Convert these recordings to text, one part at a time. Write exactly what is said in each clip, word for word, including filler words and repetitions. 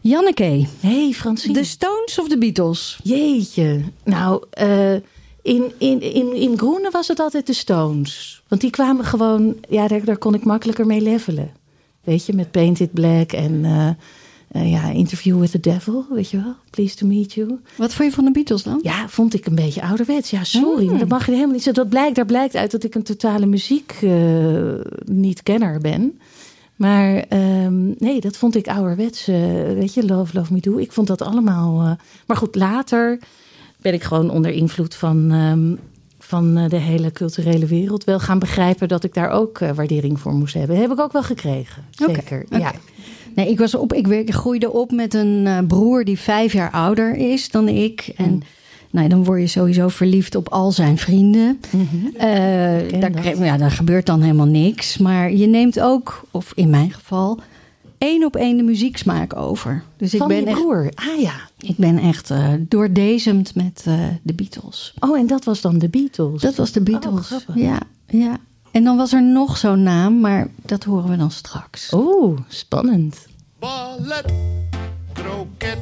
Janneke. Hey Francine. De Stones of de Beatles? Jeetje. Nou, uh, in, in, in, in Groene was het altijd de Stones. Want die kwamen gewoon... Ja, daar, daar kon ik makkelijker mee levelen. Weet je, met Painted Black en... Uh, uh, ja, Interview with the Devil, weet je wel. Pleased to meet you. Wat vond je van de Beatles dan? Ja, vond ik een beetje ouderwets. Ja, sorry, mm. maar dat mag je helemaal niet zo. Dat blijkt, daar blijkt uit dat ik een totale muziek uh, niet-kenner ben. Maar um, nee, dat vond ik ouderwets. Uh, weet je, Love, Love Me Do. Ik vond dat allemaal... Uh, maar goed, later ben ik gewoon onder invloed van... Um, van uh, de hele culturele wereld wel gaan begrijpen... dat ik daar ook uh, waardering voor moest hebben. Dat heb ik ook wel gekregen, zeker. Okay, okay. Ja. Nee, ik, was op, ik groeide op met een uh, broer die vijf jaar ouder is dan ik. En mm. nou, dan word je sowieso verliefd op al zijn vrienden. Mm-hmm. Uh, daar, ja, daar gebeurt dan helemaal niks. Maar je neemt ook, of in mijn geval... één op één de muzieksmaak over. Dus ik van ben je echt, broer? Ah ja. Ik ben echt uh, doordezemd met uh, de Beatles. Oh, en dat was dan de Beatles? Dat was de Beatles, oh, ja, ja. En dan was er nog zo'n naam, maar dat horen we dan straks. Oeh, spannend. Ballet, kroket.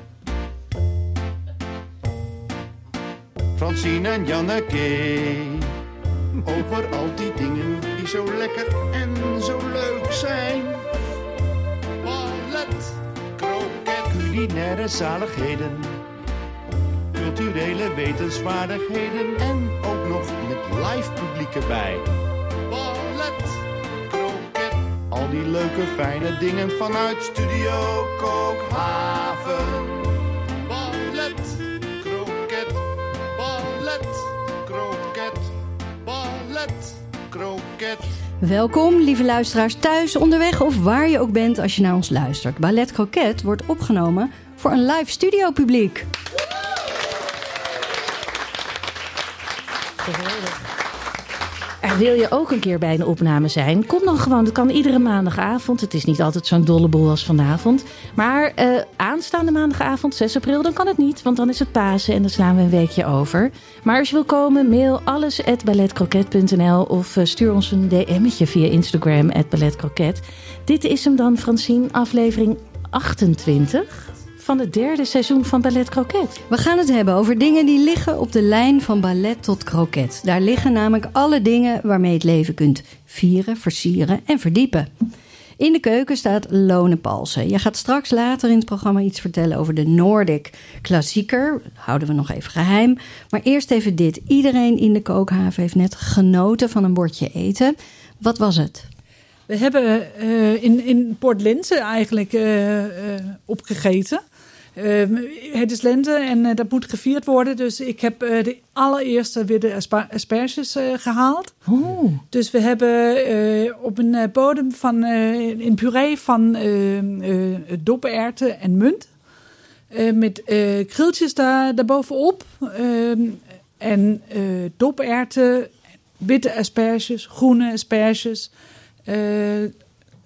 Francine en Janneke. Over al die dingen die zo lekker en zo leuk zijn. Ballet, kroket, culinaire zaligheden. Culturele wetenswaardigheden. En ook nog met live publiek erbij. Ballet, kroket. Al die leuke fijne dingen vanuit Studio Kookhaven. Ballet, kroket. Ballet, kroket. Ballet, kroket. Welkom, lieve luisteraars, thuis, onderweg of waar je ook bent als je naar ons luistert. Ballet Croquet wordt opgenomen voor een live studio publiek. En wil je ook een keer bij een opname zijn? Kom dan gewoon, dat kan iedere maandagavond. Het is niet altijd zo'n dolle boel als vanavond. Maar uh, aanstaande maandagavond, zes april, dan kan het niet. Want dan is het Pasen en dan slaan we een weekje over. Maar als je wil komen, mail alles at balletcroquet punt n l of uh, stuur ons een D M'tje via Instagram at balletcroquet. Dit is hem dan, Francine, aflevering achtentwintig... van het derde seizoen van Ballet Croquet. We gaan het hebben over dingen die liggen op de lijn van ballet tot croquet. Daar liggen namelijk alle dingen waarmee je het leven kunt vieren, versieren en verdiepen. In de keuken staat Lone Palsen. Je gaat straks later in het programma iets vertellen over de Nordic klassieker. Dat houden we nog even geheim. Maar eerst even dit. Iedereen in de kookhaven heeft net genoten van een bordje eten. Wat was het? We hebben uh, in, in Port Linse eigenlijk uh, uh, opgegeten. Uh, het is lente en uh, dat moet gevierd worden. Dus ik heb uh, de allereerste weer de aspa- asperges uh, gehaald. Oh. Dus we hebben uh, op een uh, bodem van uh, een puree van uh, uh, doperwten en munt. Uh, met uh, krieltjes daar, daarbovenop. Uh, en uh, doperwten, witte asperges, groene asperges. Uh, uh,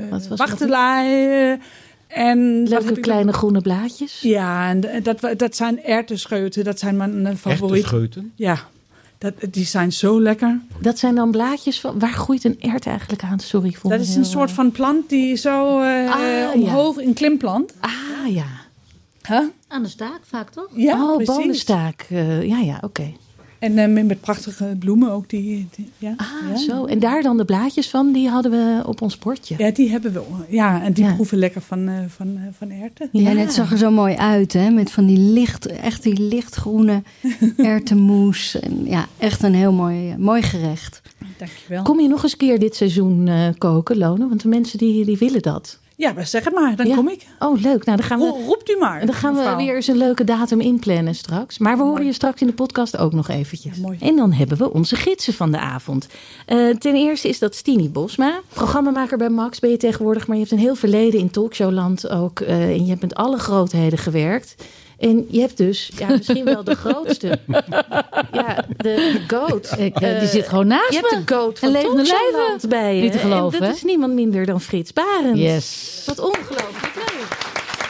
wachtelaaien. En leuke kleine nog? groene blaadjes. Ja, en dat, dat zijn erwtenscheuten. Dat zijn mijn favorieten. Erwtenscheuten? Ja, dat, die zijn zo lekker. Dat zijn dan blaadjes van... Waar groeit een ert eigenlijk aan? Sorry, ik vond dat is een heel, soort van plant die zo uh, ah, omhoog... Ja. Een klimplant. Ah, ja. Huh? Aan de staak vaak, toch? Ja, oh, precies. Bonenstaak. Uh, ja, ja, oké. Okay. En uh, met prachtige bloemen ook. Die, die, ja. Ah, ja. zo. En daar dan de blaadjes van, die hadden we op ons bordje. Ja, die hebben we. Ja, en die ja. proeven lekker van, uh, van, uh, van erwten. Ja, en het zag er zo mooi uit, hè? Met van die licht, echt die lichtgroene erwtenmoes. En ja, echt een heel mooi, mooi gerecht. Dankjewel. Kom je nog eens een keer dit seizoen uh, koken, Lone? Want de mensen die, die willen dat. Ja, maar zeg het maar, dan ja. kom ik. Oh, leuk. Nou, dan gaan we, roept u maar. Dan gaan we weer eens een leuke datum inplannen straks. Maar we horen je straks in de podcast ook nog eventjes. Ja, mooi. En dan hebben we onze gidsen van de avond. Uh, ten eerste is dat Stini Bosma. Programmamaker bij Max ben je tegenwoordig. Maar je hebt een heel verleden in talkshowland ook. Uh, en je hebt met alle grootheden gewerkt. En je hebt dus ja, misschien wel de grootste. Ja, de, de goat. Ik, uh, die zit gewoon naast je me. Je hebt de goat van talkshowland bij je. Niet te geloven, en dat hè? is niemand minder dan Frits Barend. Yes. Wat ongelooflijk leuk.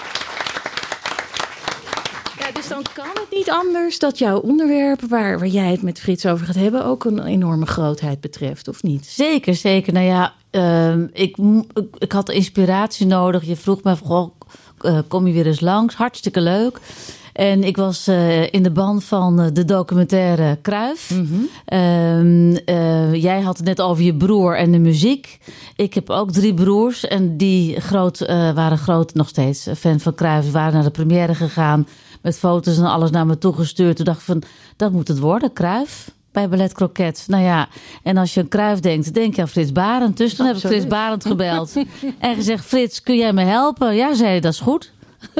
Ja, dus dan kan het niet anders dat jouw onderwerp... Waar, waar jij het met Frits over gaat hebben... ook een enorme grootheid betreft, of niet? Zeker, zeker. Nou ja, uh, ik, ik, ik had inspiratie nodig. Je vroeg me, goh, uh, kom je weer eens langs. Hartstikke leuk. En ik was uh, in de band van uh, de documentaire Cruyff. Mm-hmm. Uh, uh, jij had het net over je broer en de muziek. Ik heb ook drie broers. En die groot, uh, waren groot, nog steeds fan van Cruyff. Die waren naar de première gegaan. Met foto's en alles naar me toegestuurd. Toen dacht ik van, dat moet het worden, Cruyff. Bij Ballet Croquet. Nou ja, en als je aan Cruyff denkt, denk je aan Frits Barend. Dus toen Absoluut. heb ik Frits Barend gebeld. En gezegd, Frits, kun jij me helpen? Ja, zei hij, dat is goed.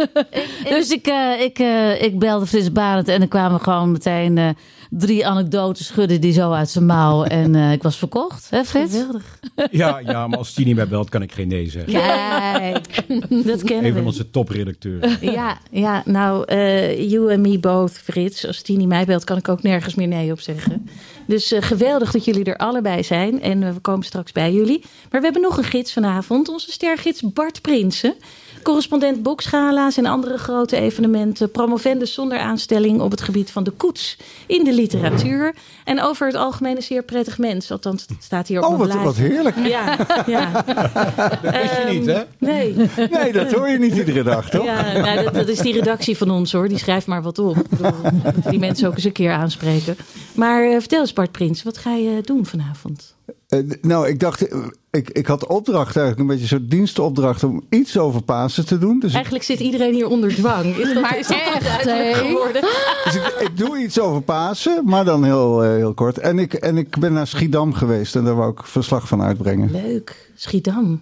Dus ik, uh, ik, uh, ik belde Frits Barend en er kwamen gewoon meteen uh, drie anekdotes schudden die zo uit zijn mouw. En uh, ik was verkocht. Hè, Frits? Geweldig. Ja, ja, maar als Tini mij belt, kan ik geen nee zeggen. Kijk, dat kennen we. Een van onze topredacteuren. Ja, ja, nou, uh, you and me both, Frits. Als Tini mij belt, kan ik ook nergens meer nee op zeggen. Dus uh, geweldig dat jullie er allebei zijn. En uh, we komen straks bij jullie. Maar we hebben nog een gids vanavond. Onze stergids Bart Prinsen. Correspondent boksgala's en andere grote evenementen. Promovendus zonder aanstelling op het gebied van de koets in de literatuur. En over het algemeen een zeer prettig mens. Althans, het staat hier op oh, mijn wat, blaadje. wat heerlijk. Ja, ja. Dat wist je niet, hè? Nee. Nee, dat hoor je niet iedere dag, toch? Ja, nou, dat, dat is die redactie van ons, hoor. Die schrijft maar wat op. Ik bedoel, moeten we die mensen ook eens een keer aanspreken. Maar uh, vertel eens, Bart Prins, wat ga je doen vanavond? Uh, nou, ik dacht, uh, ik, ik had opdracht eigenlijk, een beetje een soort dienstopdracht om iets over Pasen te doen. Dus eigenlijk ik, zit iedereen hier onder dwang. Is dat, maar is dat echt, duidelijk geworden? Dus ik, ik doe iets over Pasen, maar dan heel, uh, heel kort. En ik, en ik ben naar Schiedam geweest en daar wou ik verslag van uitbrengen. Leuk, Schiedam.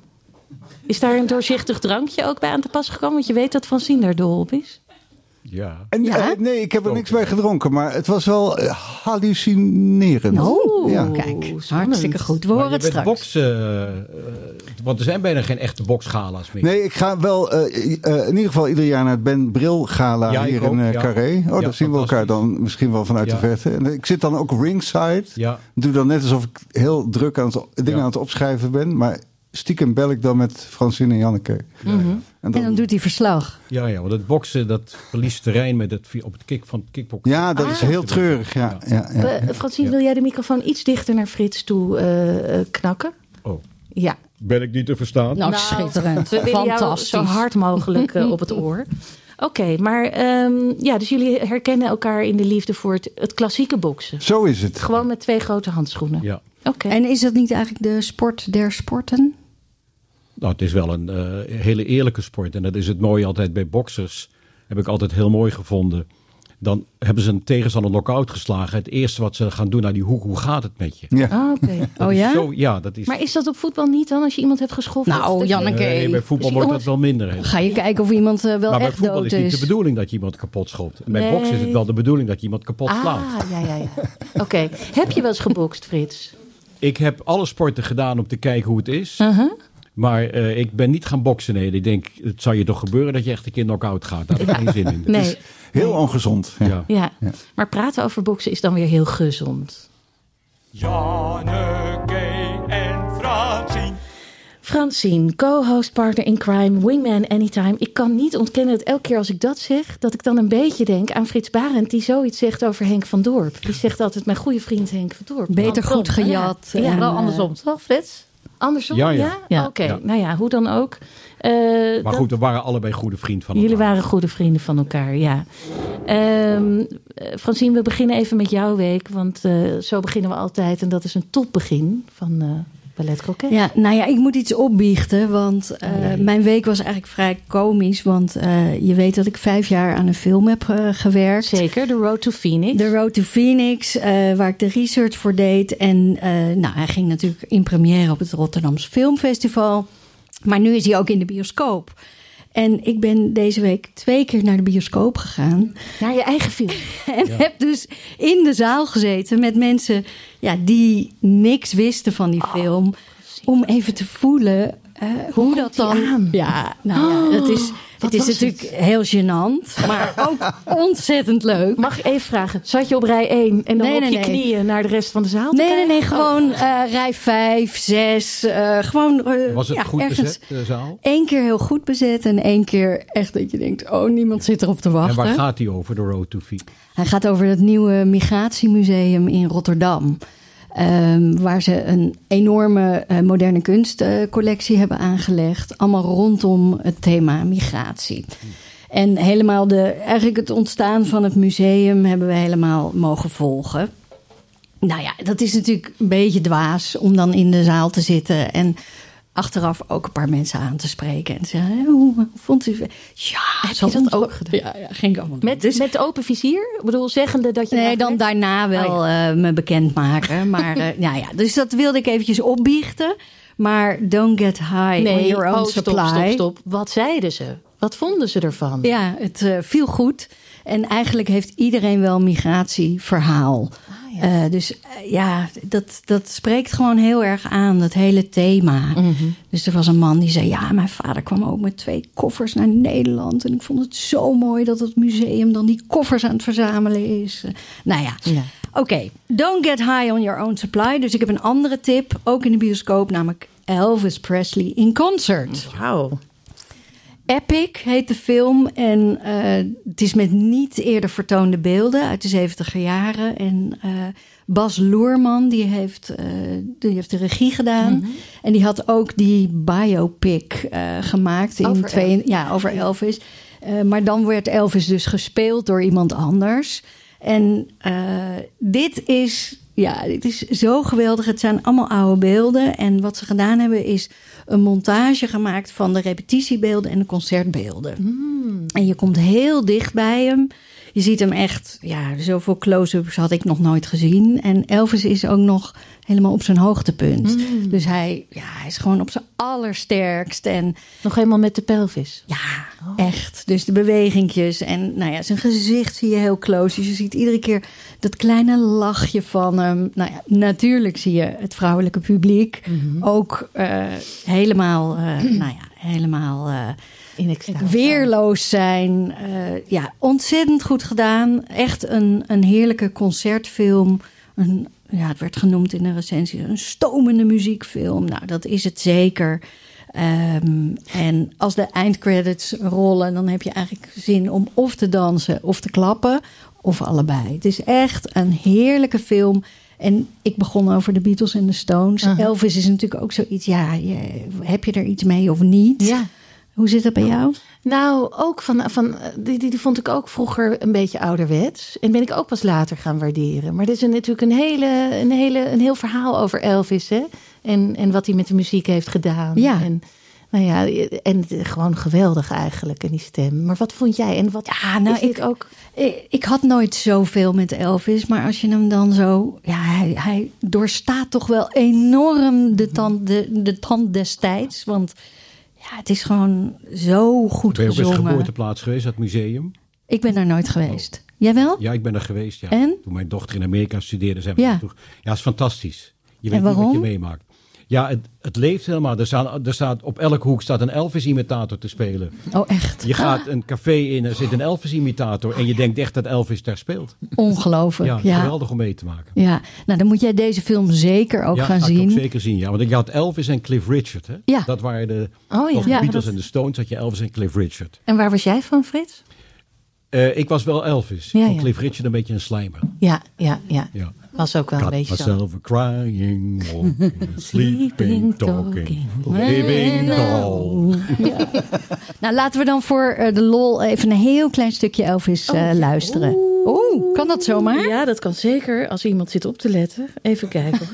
Is daar een doorzichtig drankje ook bij aan te pas gekomen? Want je weet dat Francine daar dol op is. Ja. En, ja? uh, nee, ik heb er niks bij gedronken, maar het was wel uh, hallucinerend. Oh, ja. kijk, spannend. hartstikke goed. We horen het straks. Boksen, uh, want er zijn bijna geen echte boksgala's meer. Nee, ik ga wel uh, uh, in ieder geval ieder jaar naar het Ben Bril Gala ja, hier ook, in uh, ja. Carré. Oh, ja, daar zien we elkaar dan misschien wel vanuit ja. de verte. En ik zit dan ook ringside. Ja. Doe dan net alsof ik heel druk aan het, dingen ja. aan het opschrijven ben, maar stiekem bel ik dan met Francine en Janneke. Mm-hmm. En dan, en dan doet hij verslag. Ja, ja, want het boksen, dat verliest terrein met het, op het kick van het kickboksen. Ja, dat ah. is heel treurig. Ja, ja, ja, ja. Uh, Francine, wil jij de microfoon iets dichter naar Frits toe uh, uh, knakken? Oh. Ja. Ben ik niet te verstaan? Nou, nou schitterend. We willen jou fantastisch. zo hard mogelijk uh, op het oor. Oké, okay, maar um, ja, dus jullie herkennen elkaar in de liefde voor het, het klassieke boksen. Zo is het. Gewoon met twee grote handschoenen. Ja. Okay. En is dat niet eigenlijk de sport der sporten? Nou, het is wel een uh, hele eerlijke sport. En dat is het mooie altijd bij boksers. Heb ik altijd heel mooi gevonden. Dan hebben ze een tegenstander knock-out geslagen. Het eerste wat ze gaan doen naar die hoek, hoe gaat het met je? Ja. Ah, okay. Oh ja? Zo, ja, dat is... Maar is dat op voetbal niet dan, als je iemand hebt geschoffeld? Nou, Janneke. Nee, bij voetbal wordt dat wel minder. He. Ga je kijken of iemand uh, wel maar bij echt voetbal dood is is. niet de bedoeling dat je iemand kapot schopt. En bij Nee. boksen is het wel de bedoeling dat je iemand kapot ah, slaat. ja, ja, ja. Oké. Okay. Heb je wel eens gebokst, Frits? Ik heb alle sporten gedaan om te kijken hoe het is. Uh-huh. Maar uh, ik ben niet gaan boksen. Nee, ik denk, het zou je toch gebeuren dat je echt een keer knock-out gaat. Daar heb ik Ja. geen zin in. Nee. Het is heel ongezond. Ja. Ja. Ja. Ja. Maar praten over boksen is dan weer heel gezond. Janneke en Francine. Francine, co-host partner in crime, wingman anytime. Ik kan niet ontkennen dat elke keer als ik dat zeg, dat ik dan een beetje denk aan Frits Barend, die zoiets zegt over Henk van Dorp. Die zegt altijd, mijn goede vriend Henk van Dorp. Beter goed gejat. Ja, ja. en, Wel uh, andersom, toch, Frits? Andersom? Ja, Ja, ja. ja? Oké, Ja. nou ja, hoe dan ook. Uh, Maar dat- goed, we waren allebei goede vrienden van Jullie elkaar. waren goede vrienden van elkaar, ja. Um, uh, Francine, we beginnen even met jouw week, want uh, zo beginnen we altijd. En dat is een topbegin van uh, Ballet Croquet. Ja, nou ja, ik moet iets opbiechten, want uh, nee. mijn week was eigenlijk vrij komisch. Want uh, je weet dat ik vijf jaar aan een film heb uh, gewerkt. Zeker, The Road to Phoenix. The Road to Phoenix, uh, waar ik de research voor deed. En uh, nou, hij ging natuurlijk in première op het Rotterdamse Filmfestival. Maar nu is hij ook in de bioscoop. En ik ben deze week twee keer naar de bioscoop gegaan. Naar je eigen film. En Ja. heb dus in de zaal gezeten met mensen ja, die niks wisten van die film. Om even te voelen uh, hoe dat komt die dan... aan? Ja, nou ja, het is, wat het is was natuurlijk het? heel gênant. Maar ook ontzettend leuk. Mag ik even vragen, zat je op rij één en dan Nee, op nee, je nee. knieën naar de rest van de zaal te Nee, nee, kijken? nee, gewoon uh, rij vijf, zes. Uh, gewoon, uh, Was het ja, goed ergens bezet, de zaal? Eén keer heel goed bezet en één keer echt dat je denkt... oh, niemand zit erop te En wachten. waar gaat hij over, de Road to Phoenix? Hij gaat over het nieuwe migratiemuseum in Rotterdam. Um, waar ze een enorme uh, moderne kunstcollectie uh, hebben aangelegd. Allemaal rondom het thema migratie. En helemaal de, eigenlijk het ontstaan van het museum hebben we helemaal mogen volgen. Nou ja, dat is natuurlijk een beetje dwaas om dan in de zaal te zitten en achteraf ook een paar mensen aan te spreken. En te zeggen, hoe, hoe vond u het? Ja, heb je dat ook gedaan? Ja, ja, ging ik allemaal doen. Met, Dus, met open vizier? Ik bedoel, zeggende dat je... nee, dan daarna wel oh, ja. uh, me bekendmaken. Maar uh, ja, ja, dus dat wilde ik eventjes opbiechten. Maar don't get high nee, on your own oh, supply. Stop, stop, stop. Wat zeiden ze? Wat vonden ze ervan? Ja, het uh, viel goed. En eigenlijk heeft iedereen wel een migratieverhaal. Ah, ja. Uh, dus uh, ja, dat, dat spreekt gewoon heel erg aan, dat hele thema. Mm-hmm. Dus er was een man die zei, ja, mijn vader kwam ook met twee koffers naar Nederland. En ik vond het zo mooi dat het museum dan die koffers aan het verzamelen is. Uh, nou ja, ja. oké. Okay. Don't get high on your own supply. Dus ik heb een andere tip, ook in de bioscoop, namelijk Elvis Presley in concert. Wauw. Epic heet de film en uh, het is met niet eerder vertoonde beelden uit de zeventiger jaren. En uh, Bas Luhrmann, die heeft, uh, die heeft de regie gedaan. Mm-hmm. En die had ook die biopic uh, gemaakt in over, twee, Elvis. Ja, over Elvis. Uh, maar dan werd Elvis dus gespeeld door iemand anders. En uh, dit is... Ja, dit is zo geweldig. Het zijn allemaal oude beelden. En wat ze gedaan hebben is een montage gemaakt van de repetitiebeelden en de concertbeelden. Mm. En je komt heel dicht bij hem. Je ziet hem echt, ja, zoveel close-ups had ik nog nooit gezien. En Elvis is ook nog helemaal op zijn hoogtepunt. Mm. Dus hij, ja, hij is gewoon op zijn allersterkst. En nog helemaal met de pelvis. Ja, oh. echt. Dus de bewegingjes en nou ja, zijn gezicht zie je heel close. Dus je ziet iedere keer dat kleine lachje van hem. Nou ja, natuurlijk zie je het vrouwelijke publiek mm-hmm. ook uh, helemaal, uh, nou ja, helemaal... Uh, In weerloos zijn. Uh, ja, ontzettend goed gedaan. Echt een, een heerlijke concertfilm. Een, ja, het werd genoemd in de recensie een stomende muziekfilm. Nou, dat is het zeker. Um, en als de eindcredits rollen, dan heb je eigenlijk zin om of te dansen of te klappen. Of allebei. Het is echt een heerlijke film. En ik begon over de Beatles en de Stones. Uh-huh. Elvis is natuurlijk ook zoiets. Ja, je, heb je er iets mee of niet? Ja. Hoe zit dat bij jou? Nou, ook van, van die, die, die vond ik ook vroeger een beetje ouderwets. En ben ik ook pas later gaan waarderen. Maar er is een, natuurlijk een, hele, een, hele, een heel verhaal over Elvis. Hè? En, en wat hij met de muziek heeft gedaan. Ja. En, nou ja, en gewoon geweldig eigenlijk, in die stem. Maar wat vond jij? En wat ja, nou, ik, ook... ik, ik had nooit zoveel met Elvis. Maar als je hem dan zo... Ja, hij, hij doorstaat toch wel enorm de tand, de, de tand destijds. Want... Ja, het is gewoon zo goed gezongen. Ben je ook eens geboorteplaats geweest, het museum? Ik ben daar nooit geweest. Oh. Jij wel? Ja, ik ben er geweest, ja. En? Toen mijn dochter in Amerika studeerde. Zijn we ja. Naartoe. Ja, het is fantastisch. Je weet en waarom? niet wat je meemaakt. Ja, het, het leeft helemaal. Er, staan, er staat, op elke hoek staat een Elvis-imitator te spelen. Oh, echt? Je gaat ah. een café in, er zit een Elvis-imitator... en je denkt echt dat Elvis daar speelt. Ongelooflijk, ja. ja. Geweldig om mee te maken. Ja, nou dan moet jij deze film zeker ook ja, gaan zien. Ja, ik ook zeker zien, ja. Want je had Elvis en Cliff Richard, hè? Ja. Dat waren de, oh, ja. de ja, Beatles dat... en de Stones, had je Elvis en Cliff Richard. En waar was jij van, Frits? Uh, ik was wel Elvis. Ja, ik vond ja. Cliff Richard een beetje een slijmer. Ja, ja, ja. ja. Was ook wel Got een beetje myself zo. A crying, walking, sleeping, talking, living doll. Ja. Nou, laten we dan voor uh, de lol even een heel klein stukje Elvis uh, oh, luisteren. Oeh, kan dat zomaar? Ja, dat kan zeker. Als iemand zit op te letten. Even kijken.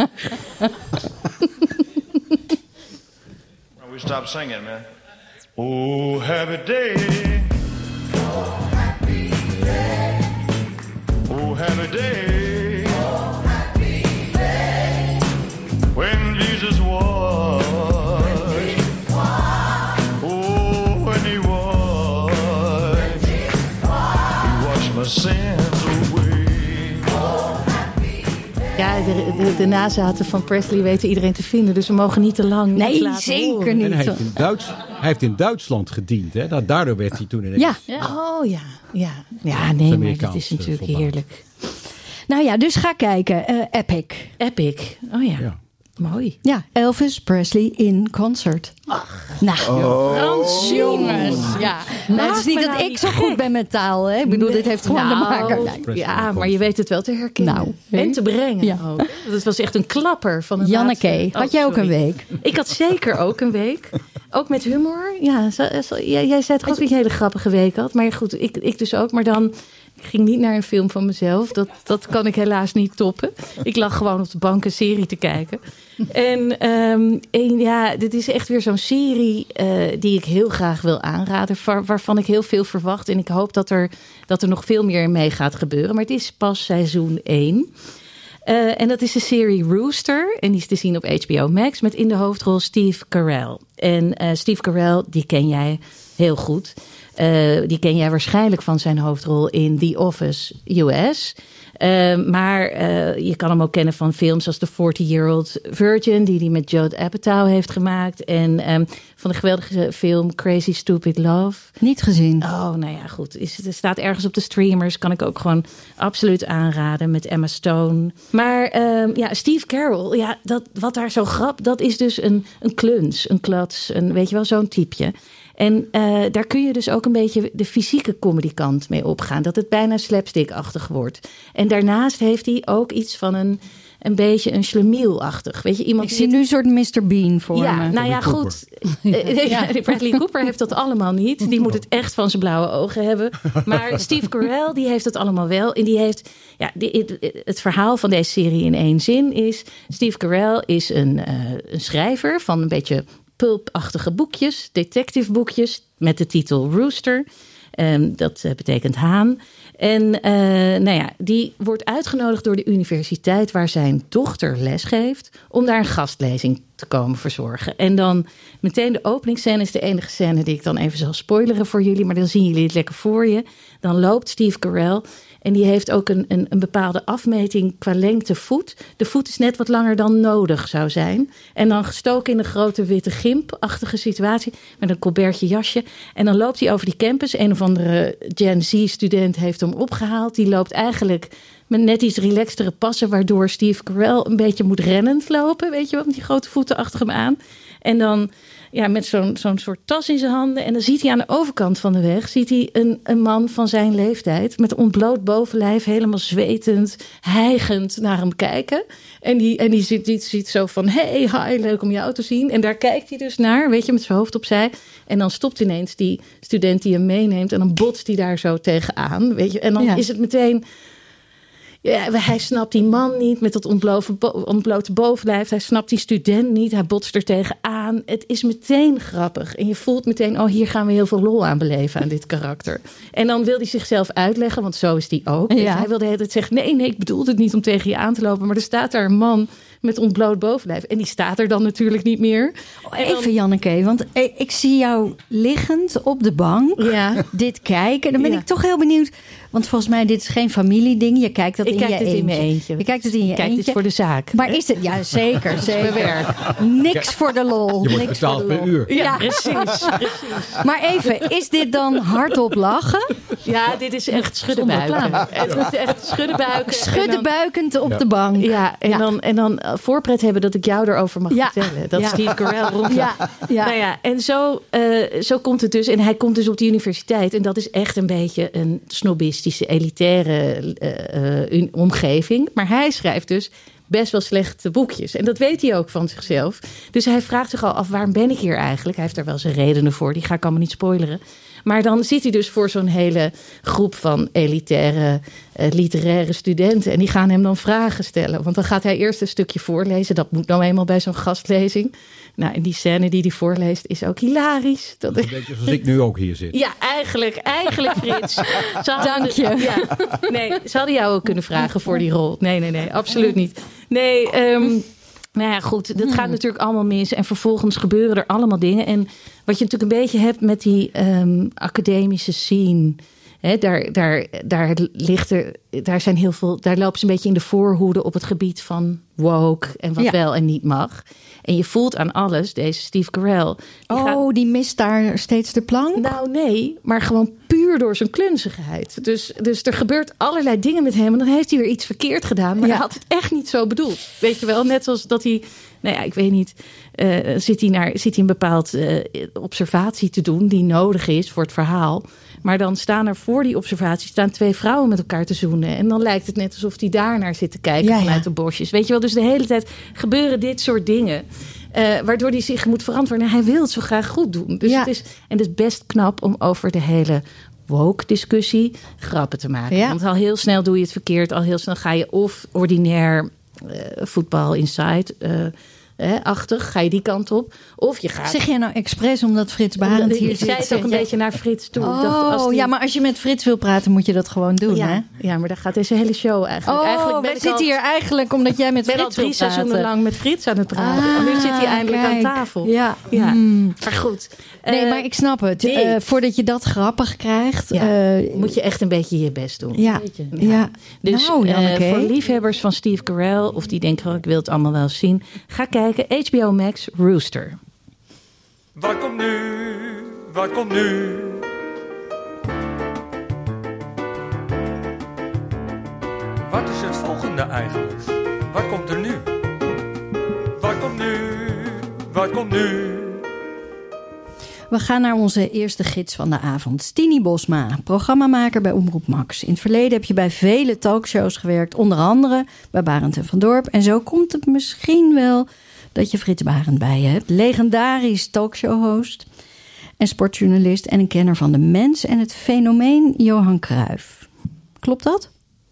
We stop singing, man. Oh, happy day. Oh, happy day. Oh, happy day. Oh, happy day. When Jesus was. When Jesus was. Oh, when he was. When Jesus was. He washed my sins away. Oh, happy day. Ja, de, de, de nazaten van Presley weten iedereen te vinden. Dus we mogen niet te lang Nee, laten zeker horen. niet. En hij heeft in, Duits, hij heeft in Duitsland gediend. Hè? Daardoor werd hij toen ineens... Ja. Ja. Oh ja, ja. Ja, nee, maar dat is natuurlijk uh, heerlijk. Nou ja, dus ga kijken. Uh, Epic. Epic. Oh ja. ja. Mooi. Ja, Elvis Presley in concert. Ach, nou, Frans, jongens. Ja, nou, het is niet me dat nou ik niet zo goed gek. ben met taal. Hè? Ik bedoel, dit heeft gewoon Nou, te maken. Nee. Ja, maar je weet het wel te herkennen. Nou, en te brengen ja. ook. Dat was echt een klapper van een Janneke, laatste- had Oh, jij ook een sorry. week? Ik had zeker ook een week. Ook met humor. Ja, zo, zo, jij, jij zei toch ook dat je een hele grappige week had. Maar goed, ik, ik dus ook. Maar dan... Ik ging niet naar een film van mezelf. Dat, dat kan ik helaas niet toppen. Ik lag gewoon op de bank een serie te kijken. En, um, en ja, dit is echt weer zo'n serie uh, die ik heel graag wil aanraden. Waar, waarvan ik heel veel verwacht. En ik hoop dat er, dat er nog veel meer mee gaat gebeuren. Maar het is pas seizoen één. Uh, en dat is de serie Rooster. En die is te zien op H B O Max. Met in de hoofdrol Steve Carell. En uh, Steve Carell, die ken jij heel goed. Uh, die ken jij waarschijnlijk van zijn hoofdrol in The Office U S. Uh, maar uh, je kan hem ook kennen van films als The forty-Year-Old Virgin... die hij met Judd Apatow heeft gemaakt. En um, van de geweldige film Crazy Stupid Love. Niet gezien. Oh, nou ja, goed. Is, het staat ergens op de streamers. Kan ik ook gewoon absoluut aanraden met Emma Stone. Maar um, ja, Steve Carell, ja, dat, wat daar zo grap... dat is dus een, een kluns, een klats, een, weet je wel, zo'n typeje. En uh, daar kun je dus ook een beetje de fysieke comedykant mee opgaan. Dat het bijna slapstick-achtig wordt. En daarnaast heeft hij ook iets van een, een beetje een schlemiel-achtig. Weet je, iemand Ik die zie nu een soort mister Bean voor ja, me. nou ja, goed. ja. Bradley Cooper heeft dat allemaal niet. Die moet het echt van zijn blauwe ogen hebben. Maar Steve Carell, die heeft het allemaal wel. En die heeft... Ja, die, het, het verhaal van deze serie in één zin is... Steve Carell is een, uh, een schrijver van een beetje... pulpachtige boekjes, detective boekjes met de titel Rooster. Um, dat uh, betekent haan. En uh, nou ja, die wordt uitgenodigd door de universiteit waar zijn dochter lesgeeft om daar een gastlezing te komen verzorgen. En dan meteen de openingsscène is de enige scène die ik dan even zal spoileren voor jullie, maar dan zien jullie het lekker voor je. Dan loopt Steve Carell en die heeft ook een, een, een bepaalde afmeting qua lengte voet. De voet is net wat langer dan nodig zou zijn. En dan gestoken in een grote witte gimp-achtige situatie met een colbertje jasje. En dan loopt hij over die campus. Een of andere Gen Z-student heeft hem opgehaald. Die loopt eigenlijk met net iets relaxtere passen, waardoor Steve Carell een beetje moet rennend lopen. Weet je wel, met die grote voeten achter hem aan. En dan ja, met zo'n, zo'n soort tas in zijn handen. En dan ziet hij aan de overkant van de weg ziet hij een, een man van zijn leeftijd met ontbloot bovenlijf, helemaal zwetend, hijgend naar hem kijken. En die, en die ziet, die ziet zo van, hey, hi, leuk om jou te zien. En daar kijkt hij dus naar, weet je, met zijn hoofd opzij. En dan stopt ineens die student die hem meeneemt en dan botst hij daar zo tegenaan, weet je. En dan ja. is het meteen... Ja, hij snapt die man niet met dat ontblote bovenlijf. Hij snapt die student niet. Hij botst er tegenaan. Het is meteen grappig. En je voelt meteen, oh, hier gaan we heel veel lol aan beleven aan dit karakter. En dan wil hij zichzelf uitleggen, want zo is hij ook. Ja. Hij wil de hele tijd zeggen, nee, nee, ik bedoelde het niet om tegen je aan te lopen. Maar er staat daar een man met ontbloot bovenlijf. En die staat er dan natuurlijk niet meer. Oh, even dan... Janneke, want ik zie jou liggend op de bank ja. dit kijken. Dan ben ja. ik toch heel benieuwd. Want volgens mij, dit is geen familieding. Je kijkt dat ik in kijk je dit eentje. in mijn eentje. Je kijkt het in je ik kijk eentje. dit voor de zaak. Maar is het... Ja, zeker, zeker. werk. Niks voor de lol. Je wordt Niks betaald voor de per lol. uur. Ja, Ja. precies, precies. Maar even, is dit dan hardop lachen? Ja, dit is echt schuddenbuiken. Het is echt schuddenbuiken. Schuddenbuikend op Ja. de bank. Ja, en, Ja. Dan, en dan uh, voorpret hebben dat ik jou erover mag Ja. vertellen. Dat Ja. Steve Carell rondloopt. Ja, ja. Nou ja, en zo, uh, zo komt het dus. En hij komt dus op de universiteit. En dat is echt een beetje een snobistische, elitaire uh, uh, omgeving. Maar hij schrijft dus best wel slechte boekjes. En dat weet hij ook van zichzelf. Dus hij vraagt zich al af, waarom ben ik hier eigenlijk? Hij heeft daar wel zijn redenen voor. Die ga ik allemaal niet spoileren. Maar dan zit hij dus voor zo'n hele groep van elitaire, uh, literaire studenten. En die gaan hem dan vragen stellen. Want dan gaat hij eerst een stukje voorlezen. Dat moet nou eenmaal bij zo'n gastlezing. Nou, en die scène die hij voorleest is ook hilarisch. Dat Een beetje zoals ik nu ook hier zit. Ja, eigenlijk, eigenlijk Frits. Ze Dank je. Ja, nee, ze hadden jou ook kunnen vragen voor die rol. Nee, nee, nee, absoluut niet. Nee, um, nou ja, goed, dat gaat natuurlijk allemaal mis. En vervolgens gebeuren er allemaal dingen. En wat je natuurlijk een beetje hebt met die um, academische scene... He, daar, daar, daar, ligt er, daar zijn heel veel. Daar lopen ze een beetje in de voorhoede op het gebied van woke en wat Ja. wel en niet mag. En je voelt aan alles, deze Steve Carell. Die Oh, gaat, die mist daar steeds de plank? nou nee, maar gewoon puur puur door zijn klunzigheid. Dus, dus er gebeurt allerlei dingen met hem. En dan heeft hij weer iets verkeerd gedaan. Maar Ja. hij had het echt niet zo bedoeld. Weet je wel, net zoals dat hij... Nou ja, ik weet niet. Uh, zit hij naar, zit hij een bepaald uh, observatie te doen die nodig is voor het verhaal. Maar dan staan er voor die observatie staan twee vrouwen met elkaar te zoenen. En dan lijkt het net alsof hij daarnaar zit te kijken Ja, vanuit ja. de bosjes. Weet je wel, dus de hele tijd gebeuren dit soort dingen. Uh, waardoor hij zich moet verantwoorden. Hij wil het zo graag goed doen. Dus Ja. het is, en het is best knap om over de hele woke-discussie grappen te maken. Ja. Want al heel snel doe je het verkeerd. Al heel snel ga je of ordinair uh, voetbal inside... Uh, Hè, achtig, ga je die kant op. Of je gaat... Zeg jij nou expres omdat Frits Barend hier ik zit? zei het ook een jij- beetje naar Frits toe. Ik Oh, dacht, als die- ja, maar als je met Frits wil praten, moet je dat gewoon doen, ja, hè? ja, maar daar gaat deze hele show eigenlijk. Oh, eigenlijk ben wij ik zitten al, hier eigenlijk omdat jij met ben al Frits wil drie praten. seizoenen lang met Frits aan het praten. en nu zit hij eindelijk kijk. aan tafel. Ja. Ja. Hmm. Maar goed. Nee, eh, maar ik snap het. dit. Eh, voordat je dat grappig krijgt... Ja. eh, moet je echt een beetje je best doen. Ja, Weet je? ja. Dus Nou, eh, Janneke. voor liefhebbers van Steve Carell... of die denken, oh, ik wil het allemaal wel eens zien... ga kijken, H B O Max, Rooster. Wat komt nu? Wat komt nu? Wat is het volgende eigenlijk? Wat komt er nu? Wat komt nu? Wat komt nu? We gaan naar onze eerste gids van de avond. Stini Bosma, programmamaker bij Omroep Max. In het verleden heb je bij vele talkshows gewerkt. Onder andere bij Barend en van Dorp. En zo komt het misschien wel dat je Frits Barend bij je hebt. Legendarisch talkshow-host en sportjournalist... en een kenner van de mens en het fenomeen Johan Cruijff. Klopt dat?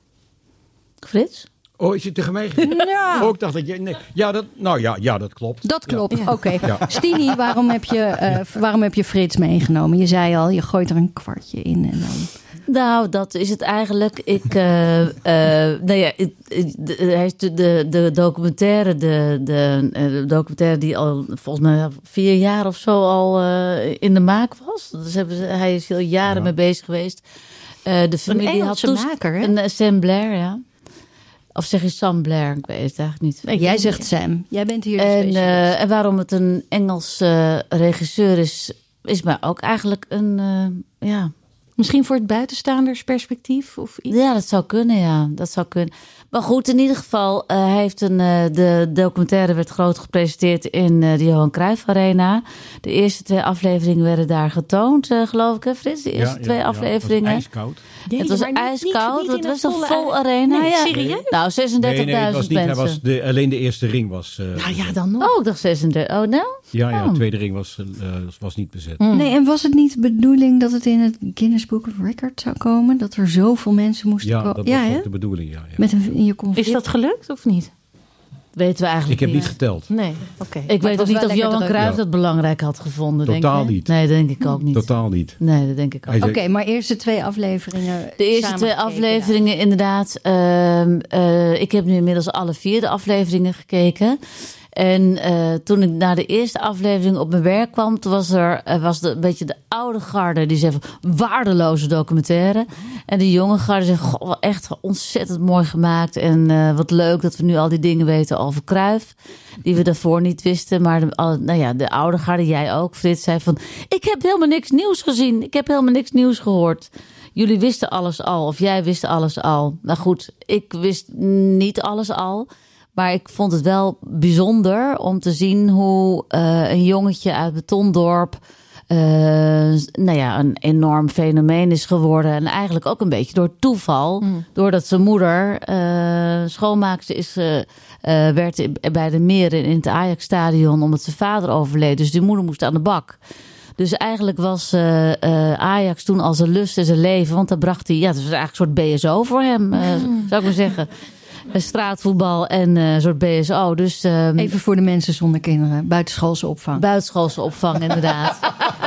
Frits? Oh, is je tegen mij? Ja. Oh, ik dacht dat je... Nee. Ja, dat, nou ja, ja, dat klopt. Dat klopt, Ja. oké. Ja. Stini, waarom heb, je, eh, waarom heb je Frits meegenomen? Je zei al, je gooit er een kwartje in en dan... Nou, dat is het eigenlijk. Ik, uh, uh, nou ja, ik- ik- de, hij is de, de, de documentaire, de, de, uh, de documentaire die al volgens mij vier jaar of zo al uh, in de maak was. Dus hebben ze, hij is heel jaren Ja. mee bezig geweest. Uh, de familie had Engelse toest- maker, hè? Een uh, Sam Blair, ja. Of zeg je Sam Blair? Ik weet het eigenlijk niet. Nee, jij zegt Sam. Jij bent hier de En, specialist. uh, en waarom het een Engelse uh, regisseur is, is mij ook eigenlijk een, uh, ja... Misschien voor het buitenstaanders perspectief of iets? Ja, dat zou kunnen, ja. Dat zou kunnen. Maar goed, in ieder geval, uh, hij heeft een, uh, de documentaire werd groot gepresenteerd in uh, de Johan Cruijff Arena. De eerste twee afleveringen werden daar getoond, uh, geloof ik, hè Frits? De eerste Ja, twee ja, ja, afleveringen. het was ijskoud. Het was maar niet- ijskoud, niet- niet in het was een een volle vol are- arena. Nee, ja. serieus? Nou, Nee, nee, het zesendertigduizend was niet. Hij mensen. was de, alleen de eerste ring was... uh, Nou ja, bezet. dan nog. Oh, ik dacht zesendertig. Oh, nou? Ja, ja, Oh. de tweede ring was, uh, was niet bezet. Nee, en was het niet de bedoeling dat het in het Guinness Book of Records zou komen? Dat er zoveel mensen moesten Ja, komen? dat was Ja, hè? ook de bedoeling, ja. ja. Met een, in je conflict. Is dat gelukt of niet? Weten we eigenlijk Ik heb niet geteld. Nee, oké. Ik het weet ook was niet wel of lekker Johan druk. Cruijff Ja. dat belangrijk had gevonden, denk Totaal je? niet. Nee, dat denk ik ook niet. Totaal niet. Nee, dat denk ik ook Hij Oké, zei- maar eerste twee afleveringen. De eerste twee samengekeken afleveringen, inderdaad. Ehm, eh, ik heb nu inmiddels alle vier de afleveringen gekeken. En eh, toen ik naar de eerste aflevering op mijn werk kwam, toen was er eh, was de, een beetje de oude garde die zei van waardeloze documentaire. En de jonge garde zei, goh, wel echt ontzettend mooi gemaakt. En eh, wat leuk dat we nu al die dingen weten over Cruijff, die we daarvoor niet wisten. Maar de, al- nou ja, de oude garde, jij ook, Frits, zei van, ik heb helemaal niks nieuws gezien. Ik heb helemaal niks nieuws gehoord. Jullie wisten alles al, of jij wist alles al. Nou goed, ik wist niet alles al. Maar ik vond het wel bijzonder om te zien hoe uh, een jongetje uit Betondorp uh, nou ja, een enorm fenomeen is geworden. En eigenlijk ook een beetje door toeval. Mm. Doordat zijn moeder uh, schoonmaakster is, uh, uh, werd bij de Meren in het Ajax-stadion omdat zijn vader overleed. Dus die moeder moest aan de bak. Dus eigenlijk was uh, uh, Ajax toen al zijn lust en zijn leven. Want daar bracht hij, ja, het was eigenlijk een soort B S O voor hem, uh, mm. zou ik maar zeggen. Straatvoetbal en een uh, soort B S O. Dus, um, Even voor de mensen zonder kinderen. Buitenschoolse opvang. Buitenschoolse opvang, inderdaad.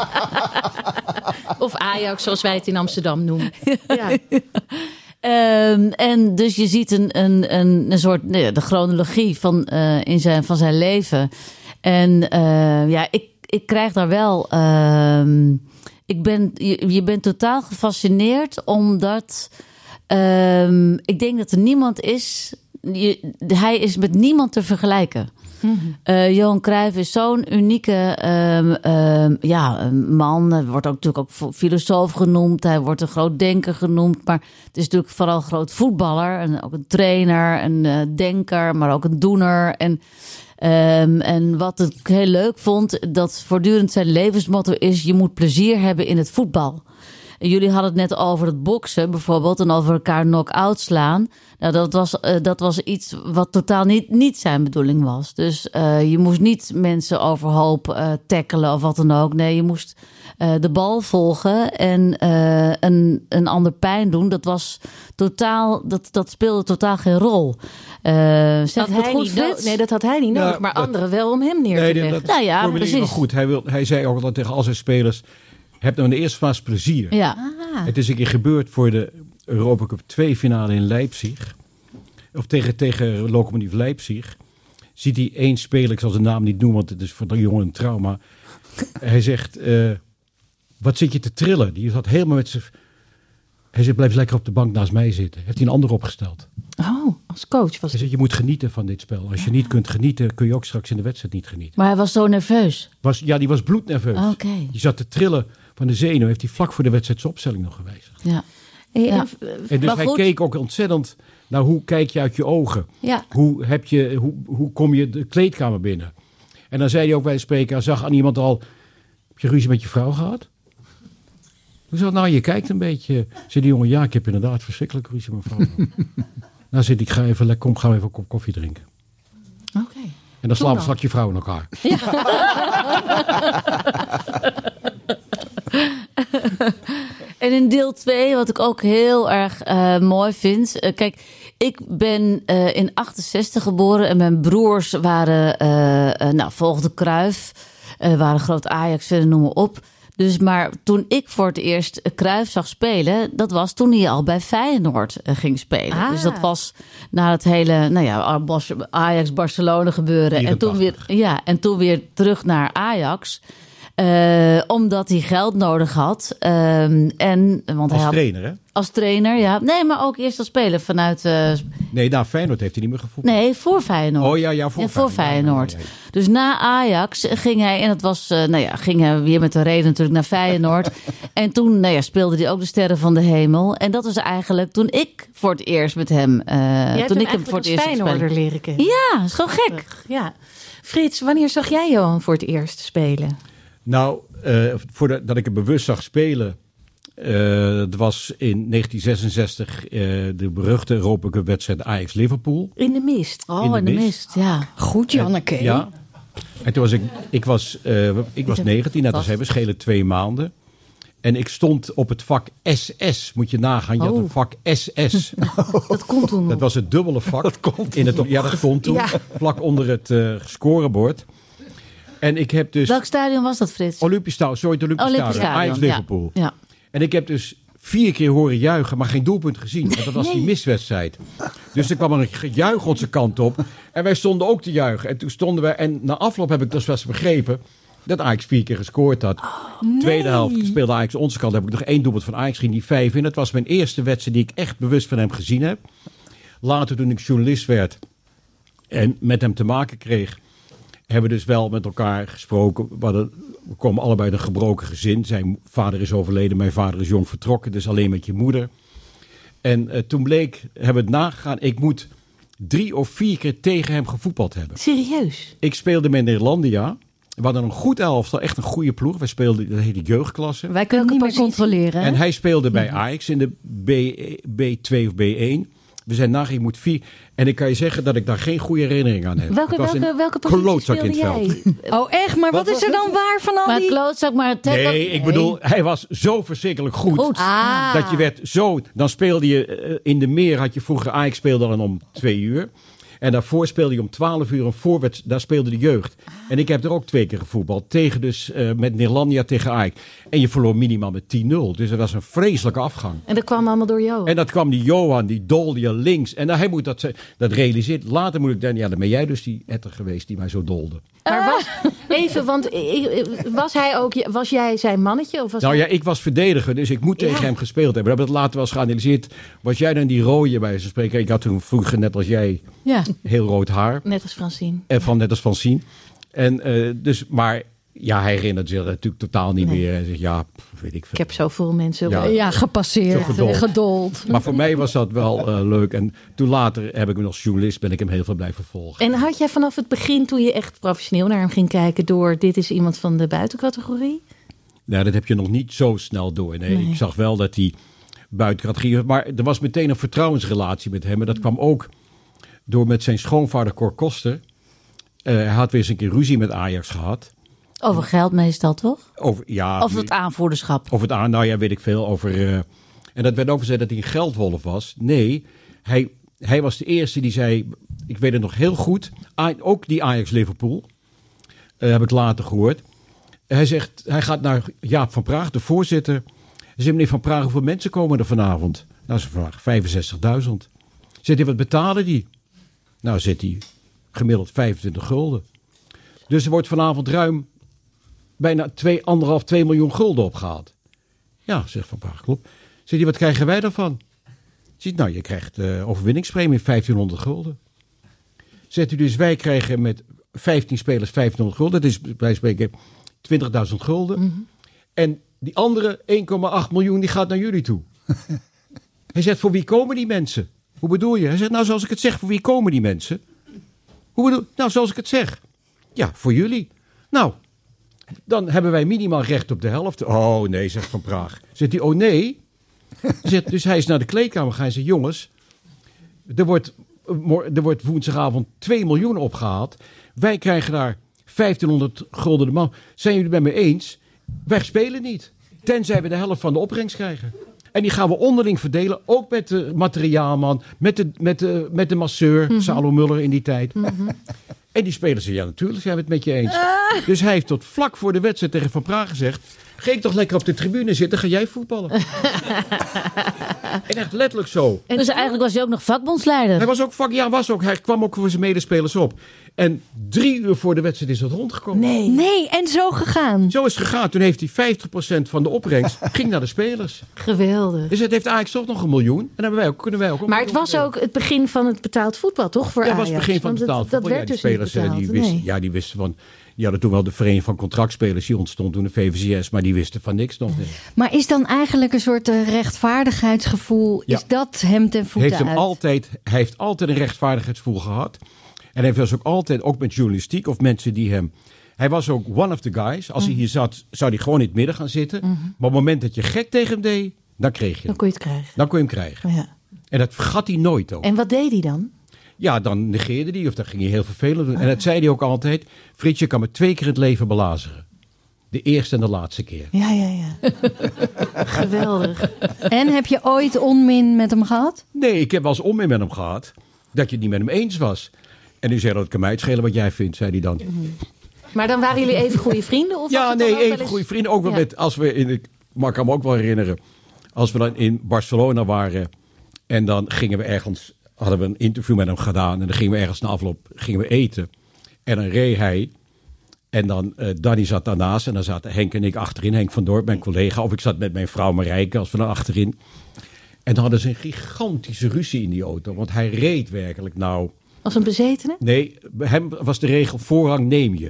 Of Ajax, zoals wij het in Amsterdam noemen. Ja. Um, en dus je ziet een, een, een, een soort, nee, de chronologie van, uh, in zijn, van zijn leven. En uh, ja, ik, ik krijg daar wel... Uh, ik ben, je, je bent totaal gefascineerd omdat... Um, ik denk dat er niemand is... Je, hij is met niemand te vergelijken. Mm-hmm. Uh, Johan Cruijff is zo'n unieke um, um, ja, man. Hij wordt ook natuurlijk ook filosoof genoemd. Hij wordt een groot denker genoemd. Maar het is natuurlijk vooral een groot voetballer. En ook een trainer, een uh, denker, maar ook een doener. En, um, en wat ik heel leuk vond, dat voortdurend zijn levensmotto is: je moet plezier hebben in het voetbal. En jullie hadden het net over het boksen bijvoorbeeld en over elkaar knock-out slaan. Nou, dat was, uh, dat was iets wat totaal niet, niet zijn bedoeling was. Dus uh, je moest niet mensen overhoop uh, tackelen of wat dan ook. Nee, je moest uh, de bal volgen en uh, een, een ander pijn doen. Dat was totaal, dat, dat speelde totaal geen rol. Uh, zeg dat ik het hij goed, niet no- Frits? nee, dat had hij niet nodig, Ja, maar dat- anderen wel om hem neer Nee, te dat, leggen. dat Nou ja, formuleer je wel precies. goed. Hij, wil, hij zei ook altijd tegen al zijn spelers: heb nou in de eerste fase plezier. Ja. Het is een keer gebeurd voor de Europa Cup twee finale in Leipzig. Of tegen, tegen Lokomotiv Leipzig. Ziet hij één speler, ik zal zijn naam niet noemen, want het is voor de jongen een trauma. Hij zegt, uh, wat zit je te trillen? Die zat helemaal met zijn... Hij zegt, blijf lekker op de bank naast mij zitten. Heeft hij een ander opgesteld. Oh, als coach was Hij zegt, je moet genieten van dit spel. Als je niet kunt genieten, kun je ook straks in de wedstrijd niet genieten. Maar hij was zo nerveus. Was, ja, die was bloednerveus. Oké. Okay. Die zat te trillen van de zenuw. Heeft hij vlak voor de wedstrijd zijn opstelling nog gewijzigd. Ja. Ja. Ja. En dus Maar hij goed. keek ook ontzettend naar hoe kijk je uit je ogen. Ja. Hoe, heb je, hoe, hoe kom je de kleedkamer binnen? En dan zei hij ook bij de spreker, hij zag aan iemand al, heb je ruzie met je vrouw gehad? Toen zei hij, nou je kijkt een beetje. Zei die jongen, ja ik heb inderdaad verschrikkelijk ruzie met mijn vrouw. Nou zit ik, ga even lekker, kom, gaan we even een kop koffie drinken. Oké. Okay. En dan slapen straks je vrouw in elkaar. Ja. En in deel twee, wat ik ook heel erg uh, mooi vind. Uh, kijk, ik ben uh, in achtenzestig geboren en mijn broers waren, uh, uh, nou, volgde Cruijff, uh, waren groot Ajax, verder noem maar op. Dus maar toen ik voor het eerst Cruijff zag spelen, dat was toen hij al bij Feyenoord uh, ging spelen. Ah. Dus dat was na het hele, nou ja, Ajax-Barcelona gebeuren. En toen, weer, ja, en toen weer terug naar Ajax. Uh, omdat hij geld nodig had. Uh, en, want Als hij had, trainer hè? Als trainer, ja. Nee, maar ook eerst als speler vanuit... Uh, nee, na Feyenoord heeft hij niet meer gevoetbald. Nee, voor Feyenoord. Oh ja, ja, voor ja, voor Feyenoord. Feyenoord. Ja, ja, ja. Dus na Ajax ging hij, en dat was, uh, nou ja, ging hij weer met de reden natuurlijk naar Feyenoord. En toen, nou ja, speelde hij ook de Sterren van de Hemel. En dat was eigenlijk toen ik voor het eerst met hem... Uh, toen ik hem voor het eerst Feyenoorder leren kennen. Ja, zo gek. Ja. Frits, wanneer zag jij Johan voor het eerst spelen? Nou, uh, voordat ik hem bewust zag spelen, uh, dat was in negentien zesenzestig uh, de beruchte Europa Cup wedstrijd Ajax-Liverpool. In de mist. Oh, in de, in de mist. mist, ja. Goed, Janneke. En, ja. En toen was ik, ik was, uh, ik was negentien, net als hij, we schelen twee maanden. En ik stond op het vak S S, moet je nagaan. Je oh. had een vak S S. Dat kon toen nog. Dat was het dubbele vak. Dat kon in het, ja, dat kon toen. Ja. Vlak onder het uh, scorebord. En ik heb dus... Welk stadion was dat, Frits? Olympisch Stadion, sorry, het Olympisch, Olympisch Stadion. Stadion, Ajax-Liverpool. Ja. Ja. En ik heb dus vier keer horen juichen, maar geen doelpunt gezien. Want dat was nee. die miswedstrijd. Dus er kwam er een gejuich onze kant op. En wij stonden ook te juichen. En toen stonden wij... En na afloop heb ik dus wel begrepen dat Ajax vier keer gescoord had. Oh, nee. Tweede helft speelde Ajax onze kant. Heb ik nog één doelpunt van Ajax, ging die vijf in. Dat was mijn eerste wedstrijd die ik echt bewust van hem gezien heb. Later toen ik journalist werd en met hem te maken kreeg, hebben we dus wel met elkaar gesproken. We, hadden, we komen allebei uit een gebroken gezin. Zijn vader is overleden, mijn vader is jong vertrokken. Dus alleen met je moeder. En uh, toen bleek, hebben we het nagegaan, ik moet drie of vier keer tegen hem gevoetbald hebben. Serieus? Ik speelde met Nederlandia. We hadden een goed elftal, echt een goede ploeg. Wij speelden, dat heet de jeugdklasse. Wij kunnen niet meer controleren. Hè? En hij speelde bij Ajax in de B, B twee of B één. We zijn nagegaan, je moet vier. En ik kan je zeggen dat ik daar geen goede herinnering aan heb. Welke, welke, welke positie speelde jij? Oh echt? Maar wat, wat is er dan waar van al maar die... klootzak, maar het nee, nee, ik bedoel, hij was zo verschrikkelijk goed. goed. Ah. Dat je werd zo... Dan speelde je uh, in de meer, had je vroeger... Ajax speelde dan om twee uur. En daarvoor speelde je om twaalf uur een voorwet. Daar speelde de jeugd. En ik heb er ook twee keer gevoetbald. Tegen dus uh, met Nederlandia tegen Ajax. En je verloor minimaal met tien nul. Dus dat was een vreselijke afgang. En dat kwam allemaal door jou? En dat kwam die Johan, die dolde links. En hij moet dat, dat realiseert. Later moet ik dan... Ja, dan ben jij dus die etter geweest die mij zo dolde. Maar was, even, want was hij ook... Was jij zijn mannetje? Of was nou hij... ja, ik was verdediger, dus ik moet tegen ja. hem gespeeld hebben. We hebben het later wel eens geanalyseerd. Was jij dan die rode bij ze spreken? Ik had toen vroeger net als jij... Ja. Heel rood haar. Net als Francine. En van net als Francine. En uh, dus, maar ja, hij herinnert zich natuurlijk totaal niet Nee. meer. Hij zegt, ja, pff, weet ik veel. Ik heb zoveel mensen. Ja. Ja, gepasseerd, Zo gedold. gedold. Maar voor mij was dat wel uh, leuk. En toen later heb ik hem als journalist, ben ik hem heel veel blijven volgen. En had jij vanaf het begin, toen je echt professioneel naar hem ging kijken, door dit is iemand van de buitencategorie? Nou, dat heb je nog niet zo snel door. Nee, Nee. ik zag wel dat hij buiten categorie was. Maar er was meteen een vertrouwensrelatie met hem. En dat kwam ook door met zijn schoonvader Cor Koster. Uh, hij had weer eens een keer ruzie met Ajax gehad. Over geld meestal, toch? Over, ja, Of het aanvoerderschap. Over het aan, nou ja, weet ik veel. Over, uh, en dat werd ook gezegd dat hij een geldwolf was. Nee, hij, hij was de eerste die zei, ik weet het nog heel goed, A- ook die Ajax-Liverpool, uh, heb ik later gehoord. Hij zegt, hij gaat naar Jaap van Praag, de voorzitter. Hij zegt, meneer Van Praag, hoeveel mensen komen er vanavond? Nou, ze vragen vijfenzestigduizend. Zegt hij, wat betalen die? Nou, zit hij gemiddeld vijfentwintig gulden. Dus er wordt vanavond ruim bijna twee, anderhalf, twee miljoen gulden opgehaald. Ja, zegt Van Praag, klopt. Zegt hij, wat krijgen wij daarvan? Zegt, nou, je krijgt uh, overwinningspremie vijftienhonderd gulden. Zegt u, dus wij krijgen met vijftien spelers vijftienhonderd gulden. Dat is bij spreken twintigduizend gulden. Mm-hmm. En die andere één komma acht miljoen, die gaat naar jullie toe. Hij zegt, voor wie komen die mensen? Hoe bedoel je? Hij zegt, nou, zoals ik het zeg, voor wie komen die mensen? Hoe bedoel Nou, zoals ik het zeg. Ja, voor jullie. Nou, dan hebben wij minimaal recht op de helft. Oh nee, zegt Van Praag. Zegt hij, oh nee. Zegt, dus hij is naar de kleedkamer gaan en zegt, jongens, er wordt, er wordt woensdagavond twee miljoen opgehaald. Wij krijgen daar vijftienhonderd gulden de man. Zijn jullie het met me eens? Wij spelen niet. Tenzij we de helft van de opbrengst krijgen. En die gaan we onderling verdelen. Ook met de materiaalman. Met de, met de, met de masseur. Mm-hmm. Salo Muller in die tijd. Mm-hmm. En die spelers zeggen, ja natuurlijk zijn we het met je eens. Ah. Dus hij heeft tot vlak voor de wedstrijd tegen Van Praag gezegd, ga ik toch lekker op de tribune zitten, ga jij voetballen. En echt letterlijk zo. En dus eigenlijk was hij ook nog vakbondsleider. Hij was ook vak, ja, was ook. Hij kwam ook voor zijn medespelers op. En drie uur voor de wedstrijd is dat rondgekomen. Nee. Nee, en zo gegaan. Zo is het gegaan. Toen heeft hij vijftig procent van de opbrengst ging naar de spelers. Geweldig. Dus het heeft Ajax toch nog een miljoen. En dan hebben wij ook, kunnen wij ook een Maar het was ook het begin van het betaald voetbal, toch? Voor ja, het Ajax? was het begin van het betaald voetbal. Dat werd ja, die dus spelers niet betaald. die wisten, nee. ja, die wisten van. Die hadden toen wel de Vereniging van Contractspelers, die ontstond toen de V V C S, maar die wisten van niks nog niet. Maar is dan eigenlijk een soort uh, rechtvaardigheidsgevoel, Ja. is dat hem ten voeten Heeft hem uit? altijd, hij heeft altijd een rechtvaardigheidsgevoel gehad. En hij was ook altijd, ook met journalistiek of mensen die hem... Hij was ook one of the guys. Als mm. hij hier zat, zou hij gewoon in het midden gaan zitten. Mm-hmm. Maar op het moment dat je gek tegen hem deed, dan kreeg je hem. Dan kon je het krijgen. Dan kon je hem krijgen. Ja. En dat vergat hij nooit ook. En wat deed hij dan? Ja, dan negeerde hij of dan ging hij heel vervelend doen. En dat zei hij ook altijd. Frits, je kan me twee keer in het leven belazeren. De eerste en de laatste keer. Ja, ja, ja. Geweldig. En heb je ooit onmin met hem gehad? Nee, ik heb wel eens onmin met hem gehad. Dat je het niet met hem eens was. En nu zei dat, het kan mij het schelen wat jij vindt, zei hij dan. Mm-hmm. Maar dan waren jullie even goede vrienden? Of ja, was het dan nee, ook wel even eens... goede vrienden. Ook wel Ja. met, als we in, ik mag me ook wel herinneren. Als we dan in Barcelona waren. En dan gingen we ergens, hadden we een interview met hem gedaan. En dan gingen we ergens na afloop gingen we eten. En dan reed hij. En dan, uh, Danny zat daarnaast. En dan zaten Henk en ik achterin. Henk van Dorp, mijn collega. Of ik zat met mijn vrouw Marijke, als we dan achterin. En dan hadden ze een gigantische ruzie in die auto. Want hij reed werkelijk nou... Als een bezetene? Nee, bij hem was de regel voorrang neem je.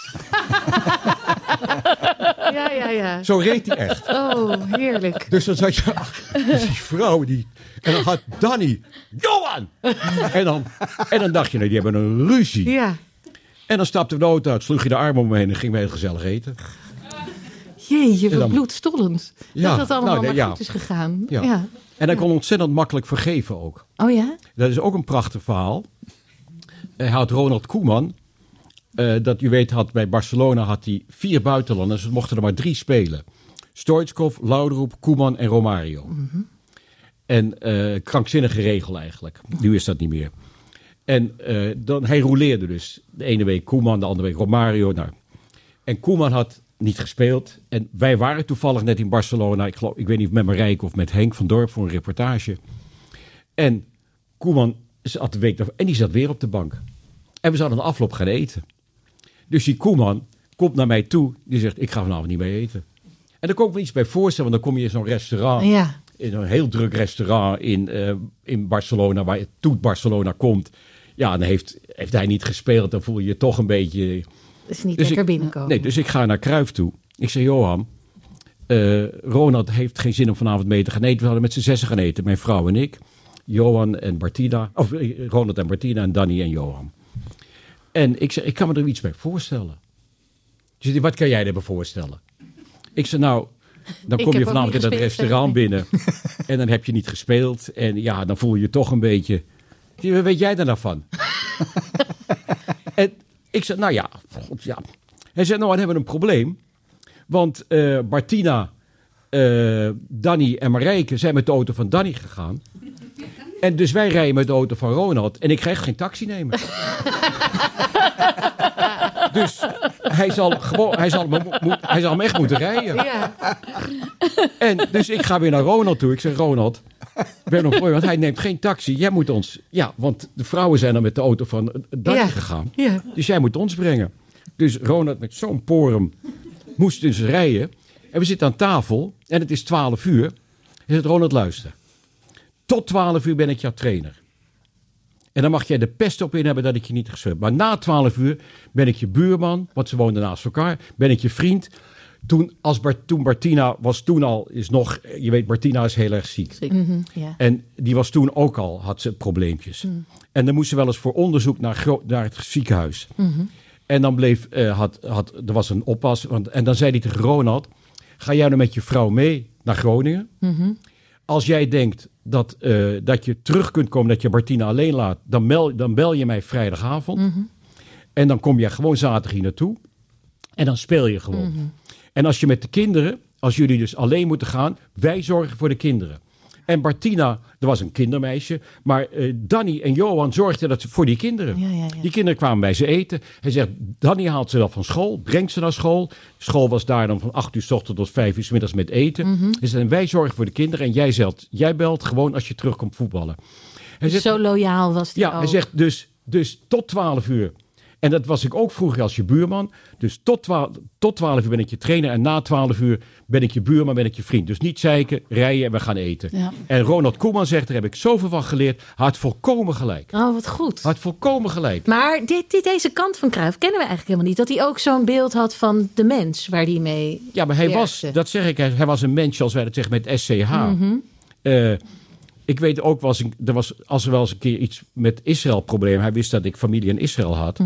Ja, ja, ja. Zo reed hij echt. Oh, heerlijk. Dus dan zat je dus die vrouw die... En dan had Danny... Johan! En dan, en dan dacht je, nou, die hebben een ruzie. Ja. En dan stapte de auto uit, sloeg je de arm om me heen en gingen we heel gezellig eten. Jeetje, wat dan- bloedstollend. Ja, dat het allemaal nou, maar ja. goed is gegaan. Ja. Ja. En hij kon ontzettend makkelijk vergeven ook. Oh ja? Dat is ook een prachtig verhaal. Hij had Ronald Koeman... Uh, dat u weet, had bij Barcelona had hij vier buitenlanders. Dus mochten er maar drie spelen. Stoichkov, Lauderoep, Koeman en Romario. Mm-hmm. En uh, krankzinnige regel eigenlijk. Nu is dat niet meer. En uh, dan, hij rouleerde dus. De ene week Koeman, de andere week Romario. Nou. En Koeman had niet gespeeld. En wij waren toevallig net in Barcelona. Ik, geloof, ik weet niet of met Marijke of met Henk van Dorp voor een reportage. En Koeman zat de week daarvoor. En die zat weer op de bank. En we zouden een afloop gaan eten. Dus die Koeman komt naar mij toe. Die zegt, ik ga vanavond niet mee eten. En daar kon ik me iets bij voorstellen. Want dan kom je in zo'n restaurant. Ja. In een heel druk restaurant in, uh, in Barcelona. Waar het toe Barcelona komt. Ja, dan heeft, heeft hij niet gespeeld. Dan voel je je toch een beetje... Dat is niet Dus lekker ik- binnenkomen. Nee, dus ik ga naar Cruijff toe. Ik zeg, Johan, eh, Ronald heeft geen zin om vanavond mee te gaan eten. We hadden met z'n zessen gaan eten, mijn vrouw en ik. Johan en Martina. Of eh, Ronald en Martina en Danny en Johan. En ik zeg, ik kan me er iets bij voorstellen. Dus die, wat kan jij erbij voorstellen? Ik zei, nou, dan Ik kom je heb ook vanavond niet in dat gespeeld, restaurant zeg. binnen. En dan heb je niet gespeeld. En ja, dan voel je je toch een beetje... Wat weet jij daar nou van? En ik zei, nou ja, god, ja. Hij zei, nou, dan hebben we een probleem. Want eh Martina, eh, Danny en Marijke zijn met de auto van Danny gegaan. En dus wij rijden met de auto van Ronald. En ik ga echt geen taxi nemen. Dus hij zal, gewoon, hij, zal me, mo- mo- hij zal me echt moeten rijden. Ja. En dus ik ga weer naar Ronald toe. Ik zeg, Ronald, we hebben nog een probleem, want hij neemt geen taxi. Jij moet ons... Ja, want de vrouwen zijn dan met de auto van eh, Danny Ja. gegaan. Ja. Dus jij moet ons brengen. Dus Ronald met zo'n porum moest dus rijden. En we zitten aan tafel en het is twaalf uur. Hij zegt, Ronald, luister. Tot twaalf uur ben ik jouw trainer. En dan mag jij de pest op in hebben dat ik je niet gespeeld. Maar na twaalf uur ben ik je buurman, want ze woonden naast elkaar. Ben ik je vriend. Toen, als Bart, toen Martina was toen al, is nog, je weet, Martina is heel erg ziek. Mhm, ja. En die was toen ook al, had ze probleempjes. En dan moest ze wel eens voor onderzoek naar, gro- naar het ziekenhuis. En dan bleef, eh, had, had, er was een oppas. Want, en dan zei hij tegen Ronald, ga jij nou met je vrouw mee naar Groningen? Als jij denkt dat, eh, dat je terug kunt komen, dat je Martina alleen laat, dan, mel, dan bel je mij vrijdagavond. En dan kom jij gewoon zaterdag hier naartoe. En dan speel je gewoon. En als je met de kinderen, als jullie dus alleen moeten gaan, wij zorgen voor de kinderen. En Martina, er was een kindermeisje, maar eh, Danny en Johan zorgden dat ze voor die kinderen. Ja, ja, ja. Die kinderen kwamen bij ze eten. Hij zegt, Danny haalt ze dan van school, brengt ze naar school. School was daar dan van acht uur 's ochtends tot vijf uur 's middags met eten. Hij zegt, en wij zorgen voor de kinderen en jij, zelt, jij belt gewoon als je terugkomt voetballen. Hij zegt, Zo loyaal was hij ja, ook. hij zegt dus, dus tot twaalf uur. En dat was ik ook vroeger als je buurman. Dus tot twaalf, tot twaalf uur ben ik je trainer. En na twaalf uur ben ik je buurman, ben ik je vriend. Dus niet zeiken, rijden en we gaan eten. Ja. En Ronald Koeman zegt, daar heb ik zoveel van geleerd. Hij had volkomen gelijk. Oh, wat goed. Hij had volkomen gelijk. Maar dit, dit, deze kant van Cruijff kennen we eigenlijk helemaal niet. Dat hij ook zo'n beeld had van de mens waar hij mee Ja, maar hij werkte. was, dat zeg ik, hij hij was een mens, zoals wij dat zeggen, met S C H. Eh, ik weet ook, wel eens een- er was, als er wel eens een keer iets met Israël probleem. Hij wist dat ik familie in Israël had.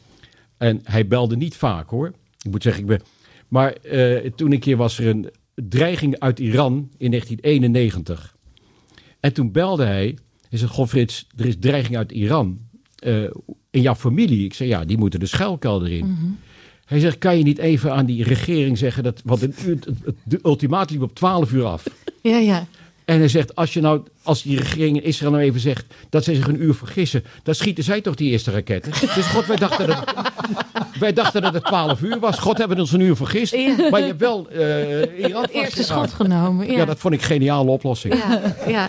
En hij belde niet vaak, hoor. Ik moet zeggen, ik ben... Maar eh, toen een keer was er een dreiging uit Iran in negentien eenennegentig. En toen belde hij. Hij zei, goh Frits, er is dreiging uit Iran. Eh, in jouw familie? Ik zei, ja, die moeten de schuilkelder in. Hij zegt, kan je niet even aan die regering zeggen dat... Want het, het, het, de ultimatum liep op twaalf uur af. Ja, ja. En hij zegt, als, je nou, als die regering in Israël nou even zegt dat zij zich een uur vergissen, dan schieten zij toch die eerste raketten. Dus god, wij dachten dat, wij dachten dat het twaalf uur was. God, hebben we ons een uur vergist. Ja. Maar je hebt wel eh Iran Het eerste vastgeraakt. schot genomen. Ja, Ja, dat vond ik een geniale oplossing. ja, ja.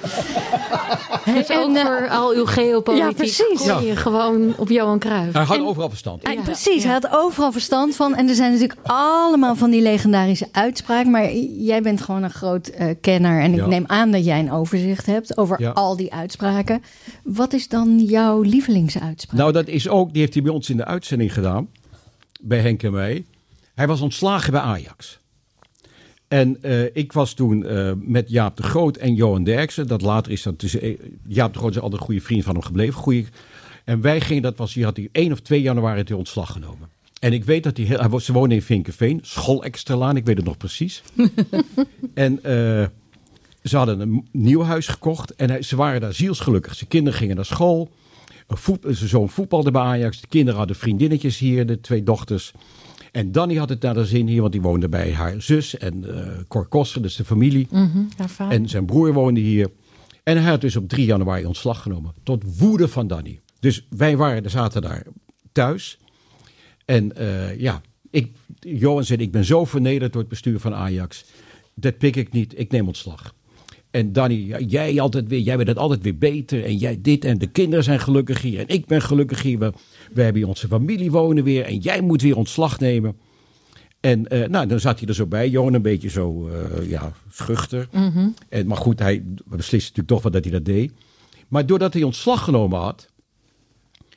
Dus ook voor al uw geopolitiek Ja, precies. kon je gewoon op Johan Cruijff. Hij had overal verstand. En Ja, precies, ja. hij had overal verstand van. En er zijn natuurlijk allemaal van die legendarische uitspraken. Maar jij bent gewoon een groot eh, kenner. En ik Ja. neem aan dat jij een overzicht hebt over Ja. al die uitspraken. Wat is dan jouw lievelingsuitspraak? Nou, dat is ook, die heeft hij bij ons in de uitzending gedaan. Bij Henk en mij. Hij was ontslagen bij Ajax. En eh, ik was toen eh, met Jaap de Groot en Johan Derksen. Dat later is dat tussen. eh, Jaap de Groot is altijd een goede vriend van hem gebleven. Goeie, en wij gingen, dat was, hier had hij één of twee januari het ontslag genomen. En ik weet dat hij, heel, hij was- ze woonde in Vinkenveen, Schoolextralaan, ik weet het nog precies. En eh, ze hadden een nieuw huis gekocht en hij- ze waren daar zielsgelukkig. Zijn kinderen gingen naar school. Een voet, zijn zoon voetbalde bij Ajax. De kinderen hadden vriendinnetjes hier, de twee dochters. En Danny had het naar de zin hier, want die woonde bij haar zus en uh, Cor Koster, dus de familie. Haar vader. En zijn broer woonde hier. En hij had dus op drie januari ontslag genomen. Tot woede van Danny. Dus wij waren, zaten daar thuis. En uh, ja, ik, Johan zei, ik ben zo vernederd door het bestuur van Ajax. Dat pik ik niet, ik neem ontslag. En Danny, ja, jij, altijd weer, jij bent het altijd weer beter. En jij dit en de kinderen zijn gelukkig hier. En ik ben gelukkig hier. We, we hebben hier onze familie wonen weer. En jij moet weer ontslag nemen. En uh, nou, dan zat hij er zo bij. Johan een beetje zo uh, ja, schuchter. Mm-hmm. En, maar goed, hij besliste natuurlijk toch wel dat hij dat deed. Maar doordat hij ontslag genomen had,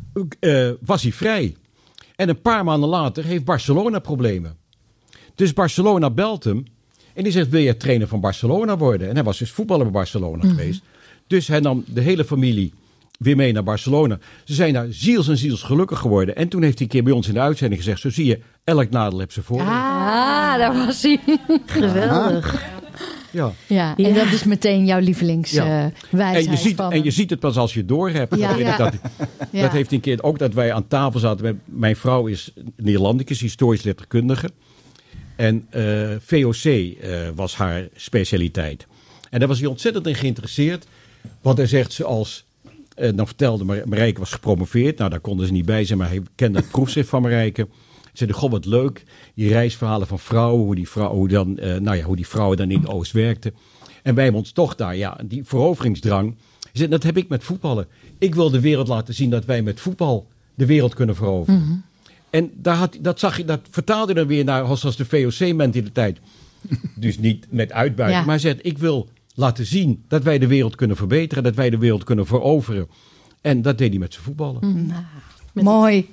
uh, was hij vrij. En een paar maanden later heeft Barcelona problemen. Dus Barcelona belt hem. En die zegt, wil je trainer van Barcelona worden? En hij was dus voetballer bij Barcelona mm-hmm. geweest. Dus hij nam de hele familie weer mee naar Barcelona. Ze zijn daar ziels en ziels gelukkig geworden. En toen heeft hij een keer bij ons in de uitzending gezegd, zo zie je, elk nadeel heeft zijn voordeel. Ah, daar was hij. Geweldig. Ja. Ja, en dat is meteen jouw lievelingswijsheid. Ja. Uh, en, je ziet, van... en je ziet het pas als je het door hebt. Ja. Ja. Dat, ja. dat heeft een keer ook dat wij aan tafel zaten. Met, mijn vrouw is Nederlandicus, historisch letterkundige. En uh, V O C uh, was haar specialiteit. En daar was hij ontzettend in geïnteresseerd. Want hij zegt zoals... Uh, dan vertelde Mar- Marijke was gepromoveerd. Nou, daar konden ze niet bij zijn, maar hij kende het proefschrift van Marijke. Ze zeiden, goh, wat leuk. Die reisverhalen van vrouwen, hoe die, vrouw, hoe dan, uh, nou ja, hoe die vrouwen dan in de Oost werkten. En wij hebben ons toch daar, ja, die veroveringsdrang. Ze zeiden, dat heb ik met voetballen. Ik wil de wereld laten zien dat wij met voetbal de wereld kunnen veroveren. Mm-hmm. En daar had, dat, zag je, dat vertaalde dan weer naar zoals de V O C-mentaliteit. Dus niet met uitbuiten. Ja. Maar hij zegt, ik wil laten zien dat wij de wereld kunnen verbeteren. Dat wij de wereld kunnen veroveren. En dat deed hij met zijn voetballen. Mm. Mooi.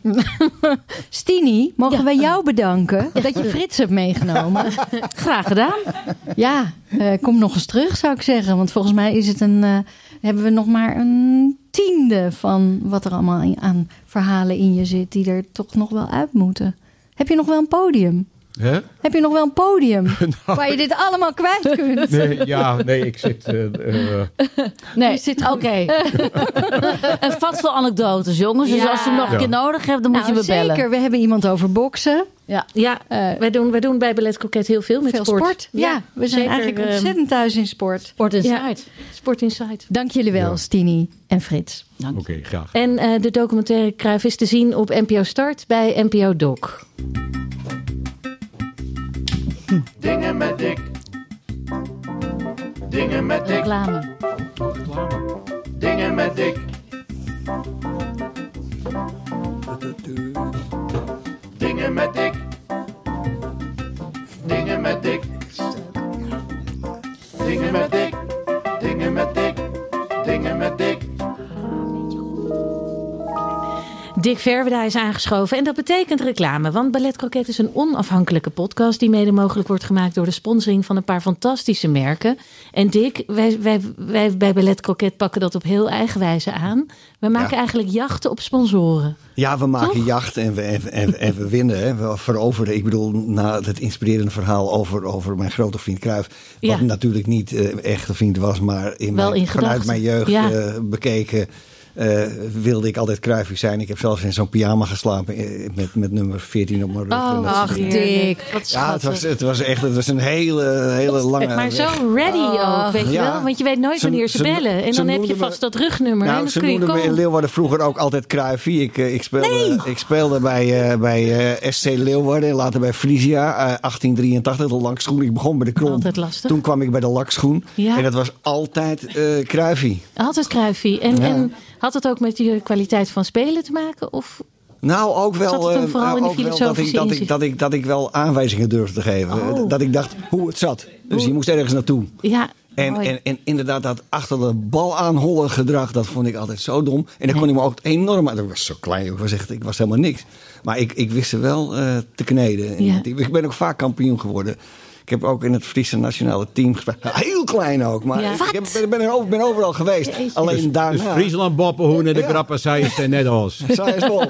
Stini, mogen ja. wij jou bedanken dat je Frits hebt meegenomen? Graag gedaan. Ja, uh, kom nog eens terug zou ik zeggen. Want volgens mij is het een, uh, hebben we nog maar een tiende van wat er allemaal in, aan verhalen in je zit. Die er toch nog wel uit moeten. Heb je nog wel een podium? Huh? Heb je nog wel een podium nou, waar je dit allemaal kwijt kunt? Nee, ja, nee, ik zit... Uh, uh... Nee, oké. Okay. Een vat vol anekdotes, jongens. Dus ja. als je hem nog een ja. keer nodig hebt, dan moet nou, je me bellen. Zeker, we hebben iemand over boksen. Ja, ja uh, wij, doen, wij doen bij Ballet Croquet heel veel met veel sport. sport. Ja, ja, we zijn zeker, eigenlijk ontzettend thuis in sport. Sport Inside. Ja. Sport Inside. Dank jullie wel, ja. Stini en Frits. Oké, okay, graag. En uh, de documentaire Cruijff is te zien op N P O Start bij N P O Doc. Dingen met Dick. Dingen met Dick. Reclame. Dingen met Dick. Dingen met Dick. Dingen met Dick. Dingen met Dick. Dingen met Dick. Dingen met Dick. Dick Verweda is aangeschoven en dat betekent reclame. Want Ballet Croquet is een onafhankelijke podcast die mede mogelijk wordt gemaakt door de sponsoring van een paar fantastische merken. En Dick, wij, wij, wij bij Ballet Croquet pakken dat op heel eigen wijze aan. We maken ja. eigenlijk jachten op sponsoren. Ja, we maken Toch? jacht en we, en, en, en we winnen. Hè. We veroveren. Ik bedoel, na het inspirerende verhaal over, over mijn grote vriend Cruijff. Wat ja. natuurlijk niet uh, echt een vriend was, maar in Wel mijn, in vanuit mijn jeugd ja. uh, bekeken. Uh, wilde ik altijd Cruijffie zijn. Ik heb zelfs in zo'n pyjama geslapen met, met nummer veertien op mijn rug. Oh, ach, Dick. Wat ja, het was, het was echt het was een hele, hele lange Maar zo weg. ready oh. ook, weet je ja. wel? Want je weet nooit wanneer ze, ze bellen. En ze dan heb je vast me, dat rugnummer. Nou, en dan ze kun je noemden me in Leeuwarden vroeger ook altijd Cruijffie. Ik, ik, speelde, nee. ik speelde bij, uh, bij uh, S C Leeuwarden. Later bij Frisia. Uh, achttien drieëntachtig, de lakschoen. Ik begon bij de Krom. Altijd lastig. Toen kwam ik bij de lakschoen. Ja. En dat was altijd uh, Cruijffie. Altijd Cruijffie. En, ja. en had het ook met je kwaliteit van spelen te maken? Of nou, ook wel, zat het dan vooral uh, in de ook wel dat, ik, dat, ik, dat, ik, dat ik wel aanwijzingen durfde te geven. Oh. Dat ik dacht hoe het zat. Dus je moest ergens naartoe. Ja, en, en, en inderdaad, dat achter de bal aanhollen gedrag, dat vond ik altijd zo dom. En dan kon ik me ook enorm... Ik was zo klein, ik was, echt, ik was helemaal niks. Maar ik, ik wist ze wel uh, te kneden. Ja. Ik ben ook vaak kampioen geworden. Ik heb ook in het Friese nationale team gespeeld. Heel klein ook, maar ja. ik heb, ben, over, ben overal geweest. Jeetje. Alleen dus, daarna... Dus Friesland, Boppenhoen en de ja. grappen, zij is er net als. Zij is vol.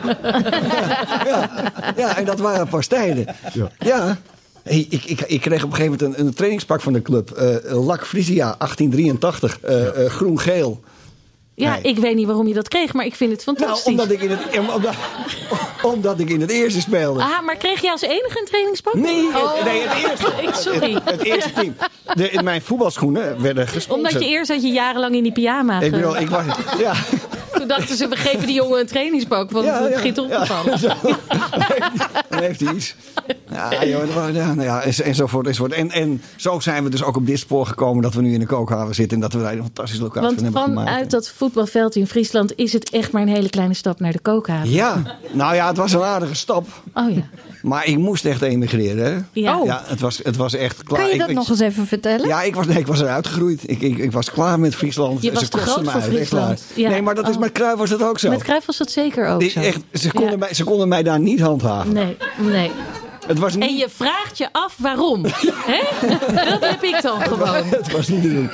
ja. ja, en dat waren een paar stijden. Ja. ja. Hey, ik, ik, ik kreeg op een gegeven moment een, een trainingspak van de club. Uh, Lak Frisia, achttien drieëntachtig. Uh, ja. uh, groen-geel. Ja, nee. Ik weet niet waarom je dat kreeg, maar ik vind het fantastisch. Nou, omdat ik in het, omdat, omdat ik in het eerste speelde. Ah, maar kreeg je als enige een trainingspak? Nee, oh. het, nee, het eerste. ik, sorry. Het, het eerste team. De, in mijn voetbalschoenen werden gesponsord. Omdat je eerst had je jarenlang in die pyjama. Ik bedoel, ik was... Ja. Toen dachten ze, we geven die jongen een trainingspak, want ja, het ja, begint op te vallen. Ja, dan heeft hij iets. Ja, joh, ja, nou ja, enzovoort, enzovoort. En, en zo zijn we dus ook op dit spoor gekomen dat we nu in de kookhaven zitten en dat we daar een fantastische locatie van hebben gemaakt. Want vanuit dat voetbalveld in Friesland is het echt maar een hele kleine stap naar de kookhaven. Ja, nou ja, het was een aardige stap. Oh ja. Maar ik moest echt emigreren. Hè? Ja. Ja, het was, het was echt klaar. Kan je Ik- dat ik, nog eens even vertellen? Ja, ik was, nee, ik was eruit gegroeid. Ik, ik, ik was klaar met Friesland. Je was Ze te kostten groot me voor uit, echt Friesland. waar. Ja. Nee, maar dat is, Oh. met Cruijff was dat ook zo. Met Cruijff was dat zeker ook Die- zo. echt, ze, konden Ja. mij, ze konden mij daar niet handhaven. Nee, nee. Het was niet, En je vraagt je af waarom. Hè? Dat heb ik dan gewoon. het was niet te doen.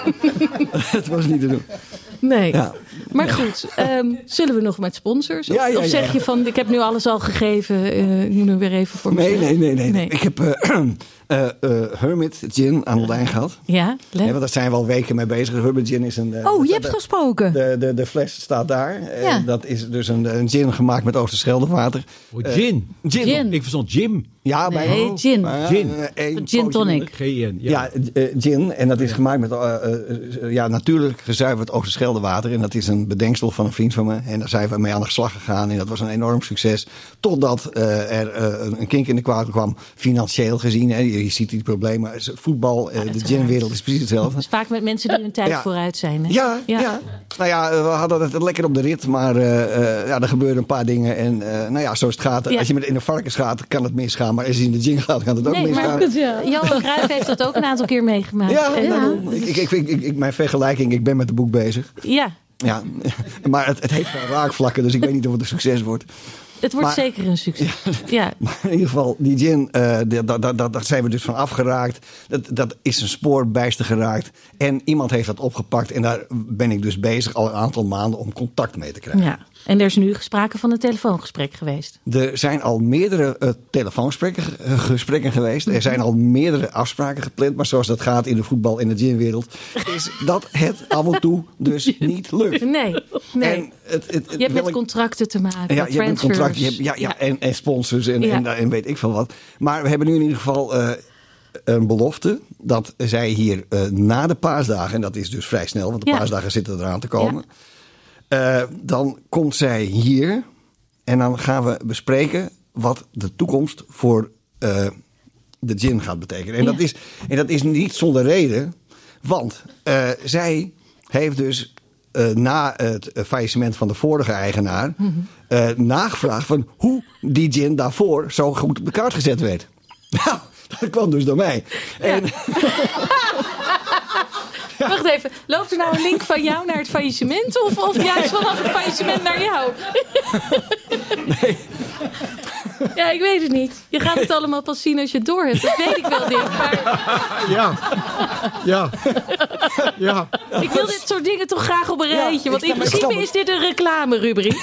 Het was niet te doen. Nee. Ja. Maar goed, ehm, zullen we nog met sponsors? Of, Ja, ja, of zeg ja. je van, ik heb nu alles al gegeven, uh, ik moet nu weer even voor Nee, mezelf. nee, nee, nee, Nee. Ik heb eh, eh, eh, Hermit Gin aan de lijn gehad. Ja, Nee, leuk. want daar zijn we al weken mee bezig. Hermit Gin is een... eh, Oh, je de- hebt de- gesproken. De, de, de fles staat daar. Eh, Ja. Dat is dus een, een gin gemaakt met Oosterscheldewater. Oh, gin. Gin. Gin. Ik verstond Jim. Ja, Nee, bij gin. Maar ja, Gin. eh, één Gin pootje tonic. G N. Ja. Ja, eh, gin. En dat is gemaakt met uh, uh, ja, natuurlijk gezuiverd Oosterscheldewater. En dat is een bedenksel van een vriend van me. En daar zijn we mee aan de slag gegaan. En dat was een enorm succes. Totdat uh, er uh, een kink in de kwaad kwam. Financieel gezien. Hè. Je, je ziet die problemen. Voetbal, uh, de ginwereld is precies hetzelfde. Dus vaak met mensen die hun tijd Ja. vooruit zijn. Hè? Ja, ja. Nou ja, we hadden het lekker op de rit. Maar uh, uh, ja, er gebeurden een paar dingen. En uh, nou ja, zoals het gaat. Ja. Als je met in een varkens gaat, kan het misgaan. Maar als je in de gin gaat, kan het ook Nee, misgaan. maar Johan Cruijff heeft dat ook een aantal keer meegemaakt. Ja, En, daarom. uh, Ik, ik, ik, ik, ik- mijn vergelijking, ik ben met het boek bezig. ja, Ja, maar het, het heeft wel raakvlakken, dus ik weet niet of het een succes wordt. het wordt Maar- zeker een succes. Ja. Maar in ieder geval, die gin, eh, daar da, da, daar zijn we dus van afgeraakt. Dat, dat is een spoor bijster geraakt. En iemand heeft dat opgepakt en daar ben ik dus bezig al een aantal maanden om contact mee te krijgen. ja. En er is nu sprake van een telefoongesprek geweest. Er zijn al meerdere uh, telefoongesprekken uh, gesprekken geweest. Er zijn al meerdere afspraken gepland. Maar zoals dat gaat in de voetbal- en de ginwereld, is dat het af en toe dus niet lukt. Nee, nee. En het, het, het, je hebt met welk- contracten te maken, Ja, met je hebt een transfers. contract, je hebt, ja, ja, En, en sponsors en, Ja. en, en weet ik veel wat. Maar we hebben nu in ieder geval uh, een belofte dat zij hier uh, na de paasdagen, en dat is dus vrij snel, want de Ja. paasdagen zitten eraan te komen. Uh, dan komt zij hier en dan gaan we bespreken wat de toekomst voor uh, de gin gaat betekenen. En, Ja. dat is, en dat is niet zonder reden, want uh, zij heeft dus uh, na het uh, faillissement van de vorige eigenaar Mm-hmm. uh, nagevraagd van hoe die gin daarvoor zo goed op de kaart gezet werd. Nou, dat kwam dus door mij. En, Wacht even, loopt er nou een link van jou naar het faillissement? Of, of juist vanaf het faillissement naar jou? nee, Ja, ik weet het niet. Je gaat het allemaal pas zien als je het door hebt. Dat weet ik wel, Dick. Maar Ja. Ja. Ja. ik wil dit soort dingen toch graag op een Ja, rijtje. Want ik in snap- ik principe snap is dit een reclame-rubriek.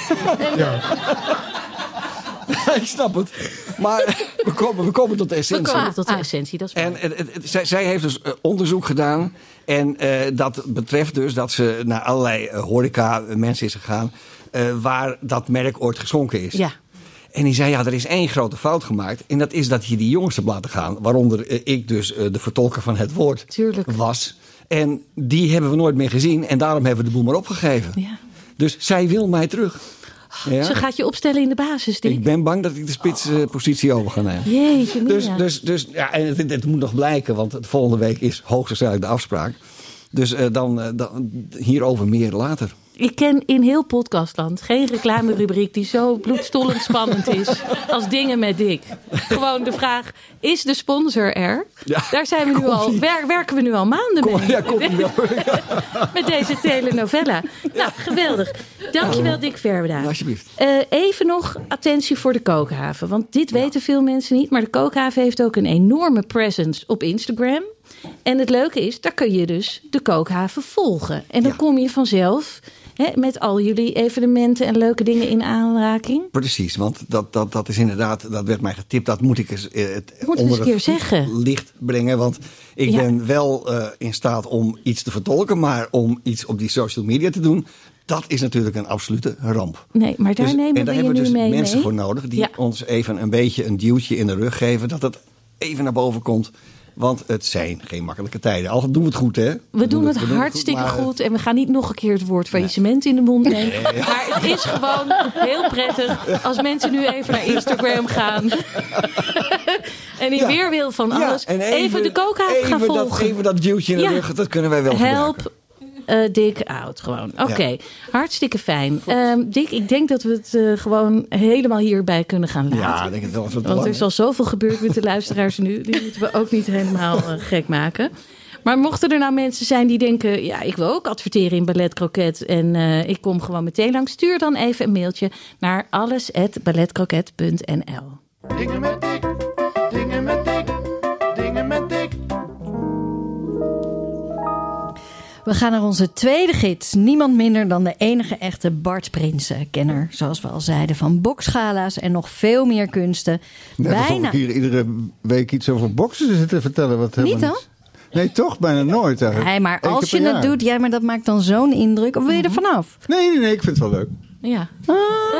ik snap het. Maar we komen, we komen tot de We essentie. komen tot de essentie, dat is En mooi. het, het, het- zij, zij heeft dus uh, onderzoek gedaan. En uh, dat betreft dus dat ze naar allerlei uh, horeca uh, mensen is gegaan. Uh, waar dat merk ooit geschonken is. Ja. En die zei, ja, er is één grote fout gemaakt. En dat is dat je die jongens hebt laten gaan. Waaronder uh, ik dus uh, de vertolker van het woord Tuurlijk. was. En die hebben we nooit meer gezien. En daarom hebben we de boel maar opgegeven. Ja. Dus zij wil mij terug. Ja? Ze gaat je opstellen in de basis, Dick. Ik ben bang dat ik de spitspositie over ga nemen. Jeetje, Dus, Mina. dus, dus ja, en het, het moet nog blijken, want de volgende week is hoogstwaarschijnlijk de afspraak. Dus uh, dan, uh, dan hierover meer later. Ik ken in heel podcastland geen reclame-rubriek die zo bloedstollend spannend is als Dingen met Dick. Gewoon de vraag, is de sponsor er? Ja, Daar zijn we nu al, komt-ie. wer- werken we nu al maanden Kom, mee. ja, komt ie wel. Met deze telenovela. Nou, geweldig. Dankjewel, Dick Verweda. Alsjeblieft. Uh, even nog attentie voor de Kookhaven. Want dit weten veel mensen niet. Maar de Kookhaven heeft ook een enorme presence op Instagram. En het leuke is, daar kun je dus de Kookhaven volgen. En dan Ja. kom je vanzelf hè, met al jullie evenementen en leuke dingen in aanraking. Precies, want dat, dat, dat is inderdaad, dat werd mij getipt. Dat moet ik eens, uh, het Moet eens onder een keer het zeggen. licht brengen. Want ik Ja. ben wel uh, in staat om iets te vertolken. Maar om iets op die social media te doen, dat is natuurlijk een absolute ramp. Nee, maar daar Dus- nemen en daar we je hebben we nu dus mee mensen mee. voor nodig die Ja. ons even een beetje een duwtje in de rug geven. Dat het even naar boven komt. Want het zijn geen makkelijke tijden. Al doen we het goed, hè? We doen het we hartstikke maar- goed. En we gaan niet nog een keer het woord faillissement in de mond nemen. Maar het is gewoon heel prettig als mensen nu even naar Instagram gaan. En in Ja. weerwil van Ja, alles en even, de Kookhaven gaan even dat, volgen. even dat duwtje in de Ja. rug, dat kunnen wij wel gebruiken. Help uh, Dick Oud gewoon. Oké, okay. ja. Hartstikke fijn. Um, Dick, ik denk dat we het uh, gewoon helemaal hierbij kunnen gaan laten. Ja, ik denk het wel. Het Want er is al zoveel gebeurd met de luisteraars nu. Die moeten we ook niet helemaal uh, gek maken. Maar mochten er nou mensen zijn die denken... ja, ik wil ook adverteren in Ballet Croquet... en uh, ik kom gewoon meteen langs... stuur dan even een mailtje naar alles at balletcroquet punt n l. Dingen met Dick, dingen met Dick, dingen met Dick. We gaan naar onze tweede gids. Niemand minder dan de enige echte Bart Prinsen. Kenner, zoals we al zeiden, van boksgala's en nog veel meer kunsten. Net alsof Bijna... ik hier iedere week iets over boksen zit te vertellen. Wat Niet dan? Nee, toch? Bijna nooit eigenlijk. Nee, maar Eén als keer je per het jaar. doet, ja, maar dat maakt dan zo'n indruk. Of wil je er vanaf? Nee, nee, nee, ik vind het wel leuk. Ja. Ah.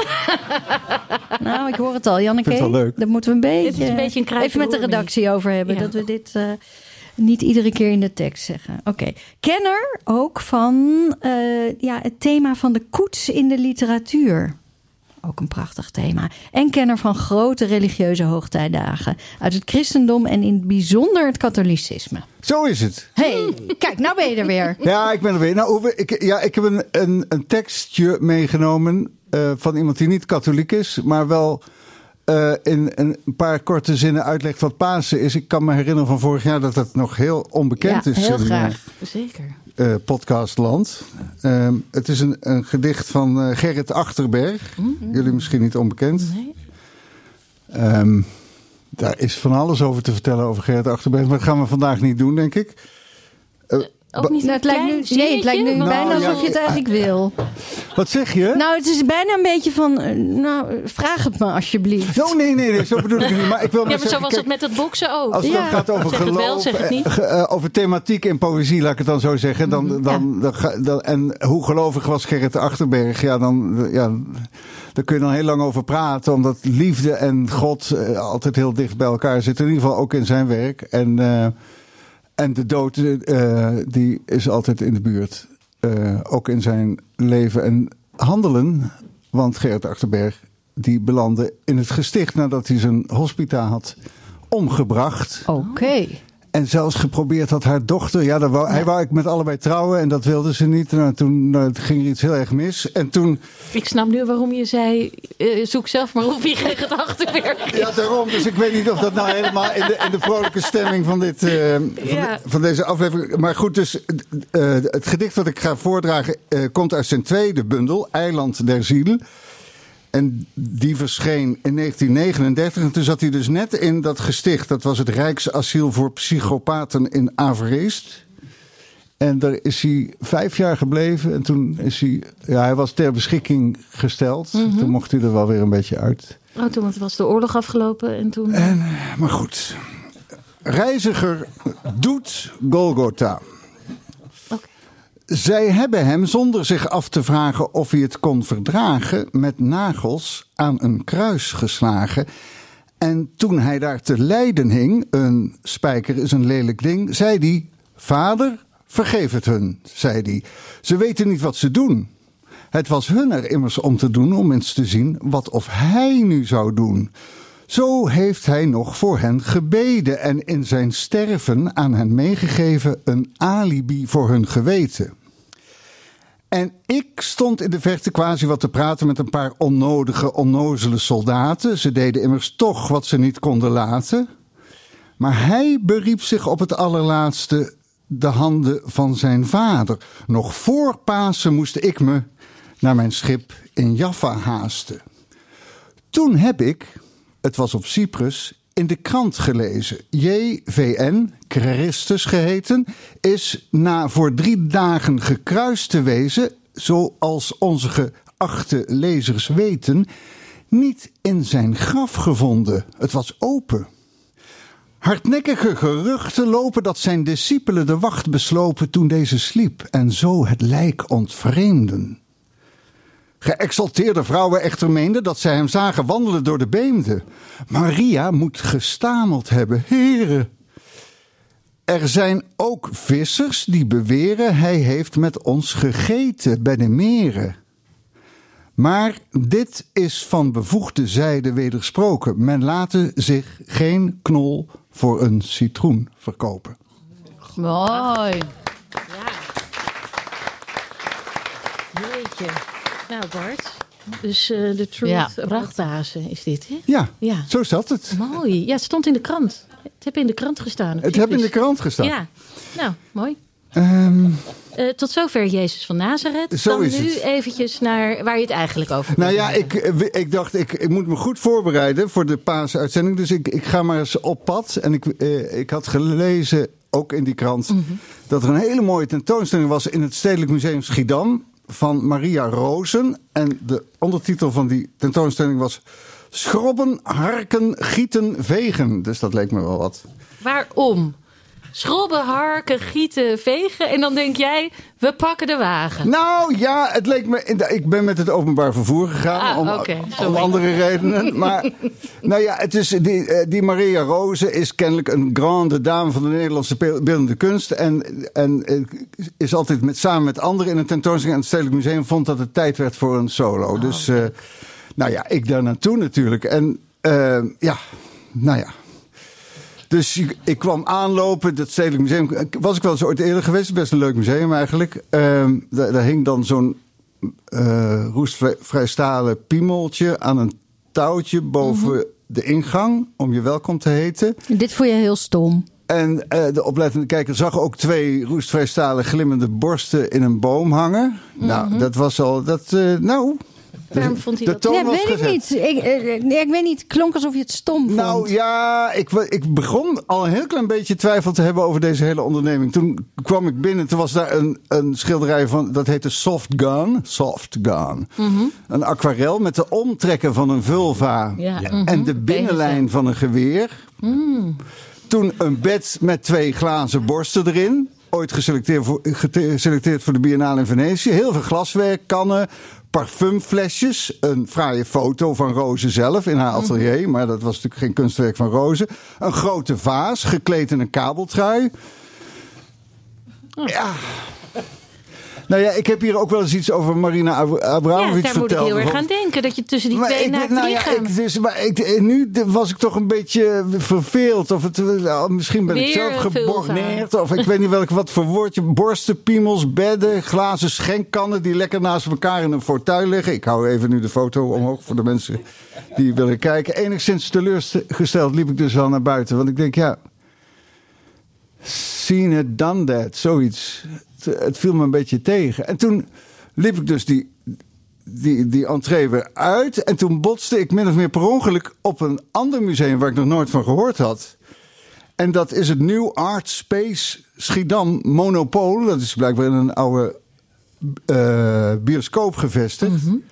Nou, ik hoor het al, Janneke. Ik vind het wel leuk. Daar moeten we een beetje, Dit is een beetje een even met de redactie over hebben. Ja. Dat we dit uh, niet iedere keer in de tekst zeggen. Oké. Okay. Kenner ook van uh, ja, het thema van de koets in de literatuur. Ook een prachtig thema. En kenner van grote religieuze hoogtijdagen. Uit het christendom en in het bijzonder het katholicisme. Zo is het. Hey, kijk, nou ben je er weer. Ja, ik ben er weer. Nou, ik, ja, ik heb een, een, een tekstje meegenomen uh, van iemand die niet katholiek is, maar wel uh, in een paar korte zinnen uitlegt wat Pasen is. Ik kan me herinneren van vorig jaar dat dat nog heel onbekend ja, is. heel in, graag. Uh, Zeker. Uh, podcastland. Uh, het is een, een gedicht van uh, Gerrit Achterberg. Mm-hmm. Jullie misschien niet onbekend. Nee. Um, daar is van alles over te vertellen over Gerrit Achterberg, maar dat gaan we vandaag niet doen, denk ik. Uh, Ook niet nou, het lijkt nu, nee, het lijkt nu nou, bijna alsof ja, je het eigenlijk wil. Wat zeg je? Nou, het is bijna een beetje van... Nou, vraag het me alsjeblieft. Zo, nee, nee, nee, zo bedoel ik het niet. Maar ik wil Ja, maar maar zeggen, zo was kijk, het met het boksen ook. als het Ja. dan gaat over Zeg het geloof, wel, zeg het niet. eh, uh, over thematiek en poëzie, laat ik het dan zo zeggen. Dan, Mm-hmm. dan, dan, dan, dan, en hoe gelovig was Gerrit Achterberg? Ja, dan, ja, daar kun je dan heel lang over praten. Omdat liefde en God uh, altijd heel dicht bij elkaar zitten. In ieder geval ook in zijn werk. En... Uh, En de dood, uh, die is altijd in de buurt. Uh, ook in zijn leven en handelen. Want Gerrit Achterberg, die belandde in het gesticht nadat hij zijn hospita had omgebracht. Oké. Okay. En zelfs geprobeerd had haar dochter. Ja, daar wou, ja. hij wou ik met allebei trouwen en dat wilde ze niet. Nou, toen nou, ging er iets heel erg mis. En toen... Ik snap nu waarom je zei, uh, zoek zelf maar op wie Gerrit Achterberg is. Ja, daarom. Dus ik weet niet of dat nou helemaal in de, in de vrolijke stemming van, dit, uh, van, Ja. de, van deze aflevering... Maar goed, dus uh, het gedicht wat ik ga voordragen uh, komt uit zijn tweede bundel, Eiland der Ziel. En die verscheen in negentien negenendertig. En toen zat hij dus net in dat gesticht. Dat was het Rijksasiel voor psychopaten in Avereest. En daar is hij vijf jaar gebleven. En toen is hij... Ja, hij was ter beschikking gesteld. Mm-hmm. Toen mocht hij er wel weer een beetje uit. Oh, toen was de oorlog afgelopen en toen... En, maar goed. Reiziger doet Golgotha. Zij hebben hem, zonder zich af te vragen of hij het kon verdragen, met nagels aan een kruis geslagen. En toen hij daar te lijden hing, een spijker is een lelijk ding, zei hij: Vader, vergeef het hun, zei hij. Ze weten niet wat ze doen. Het was hun er immers om te doen, om eens te zien wat of hij nu zou doen. Zo heeft hij nog voor hen gebeden en in zijn sterven aan hen meegegeven een alibi voor hun geweten. En ik stond in de verte quasi wat te praten met een paar onnodige, onnozele soldaten. Ze deden immers toch wat ze niet konden laten. Maar hij beriep zich op het allerlaatste de handen van zijn vader. Nog voor Pasen moest ik me naar mijn schip in Jaffa haasten. Toen heb ik, het was op Cyprus, in de krant gelezen. J V N, Christus geheten, is na voor drie dagen gekruist te wezen, zoals onze geachte lezers weten, niet in zijn graf gevonden. Het was open. Hardnekkige geruchten lopen dat zijn discipelen de wacht beslopen toen deze sliep en zo het lijk ontvreemden. Geëxalteerde vrouwen echter meenden dat zij hem zagen wandelen door de beemden. Maria moet gestameld hebben: Heere. Er zijn ook vissers die beweren hij heeft met ons gegeten bij de meren. Maar dit is van bevoegde zijde wedersproken. Men late zich geen knol voor een citroen verkopen. Mooi. Jeetje. Nou Bart, dus uh, de Truth Ja, About Pasen is dit, hè? Ja, Ja. zo zat het. Mooi. Ja, het stond in de krant. Het heb in de krant gestaan. Het heb in de krant gestaan. Ja, nou, mooi. Um, Uh, tot zover Jezus van Nazareth. Zo Dan is nu het. eventjes naar waar je het eigenlijk over nou wil ja, hebben. ik, ik dacht, ik, ik moet me goed voorbereiden voor de paasuitzending. Dus ik, ik ga maar eens op pad. En ik, uh, ik had gelezen, ook in die krant, mm-hmm. dat er een hele mooie tentoonstelling was in het Stedelijk Museum Schiedam van Maria Rozen. En de ondertitel van die tentoonstelling was Schrobben, harken, gieten, vegen. Dus dat leek me wel wat. Waarom? Schrobben, harken, gieten, vegen. En dan denk jij, we pakken de wagen. Nou ja, het leek me. Ik ben met het openbaar vervoer gegaan. Ah, om, okay, om andere redenen. Maar nou ja, het is, die, die Maria Rozen is kennelijk een grande dame van de Nederlandse beeldende kunst. En, en is altijd met, samen met anderen in een tentoonstelling aan het Stedelijk Museum. Vond dat het tijd werd voor een solo. Oh, dus uh, nou ja, ik daar naartoe natuurlijk. En uh, ja, nou ja. Dus ik, ik kwam aanlopen, dat Stedelijk Museum. Was ik wel eens ooit eerder geweest, best een leuk museum eigenlijk. Uh, daar, daar hing dan zo'n uh, roestvrij stalen piemeltje aan een touwtje boven mm-hmm. de ingang. Om je welkom te heten. Dit vond je heel stom. En uh, de oplettende kijker zag ook twee roestvrij stalen glimmende borsten in een boom hangen. Mm-hmm. Nou, dat was al. Dat, uh, nou. Waarom vond hij dat? Ja, weet ik niet. Ik, ik, ik weet niet. Het klonk alsof je het stom vond. Nou ja, ik, ik begon al een heel klein beetje twijfel te hebben over deze hele onderneming. Toen kwam ik binnen. Toen was daar een, een schilderij van, dat heette Soft Gun. Soft Gun. Mm-hmm. Een aquarel met de omtrekken van een vulva. Ja. Ja. En de binnenlijn van een geweer. Mm. Toen een bed met twee glazen borsten erin. Ooit geselecteerd voor, geselecteerd voor de Biennale in Venetië. Heel veel glaswerk, kannen, parfumflesjes. Een fraaie foto van Rozen zelf in haar atelier. Mm-hmm. Maar dat was natuurlijk geen kunstwerk van Rozen. Een grote vaas, gekleed in een kabeltrui. Oh. Ja. Nou ja, ik heb hier ook wel eens iets over Marina Abramovic verteld. Ja, daar moet ik heel erg aan denken. Dat je tussen die maar twee naakte nou lichamen... Ja, dus, maar ik, nu was ik toch een beetje verveeld. Of het, nou, misschien ben Weer ik zelf geborneerd. Of ik weet niet welk wat voor woordje. Borsten, piemels, bedden, glazen schenkkannen... die lekker naast elkaar in een fauteuil liggen. Ik hou even nu de foto omhoog voor de mensen die willen kijken. Enigszins teleurgesteld liep ik dus wel naar buiten. Want ik denk, ja... Seen it, done that, zoiets... Het viel me een beetje tegen. En toen liep ik dus die, die, die entree weer uit. En toen botste ik min of meer per ongeluk op een ander museum waar ik nog nooit van gehoord had. En dat is het New Art Space Schiedam Monopool. Dat is blijkbaar in een oude uh, bioscoop gevestigd. Mm-hmm.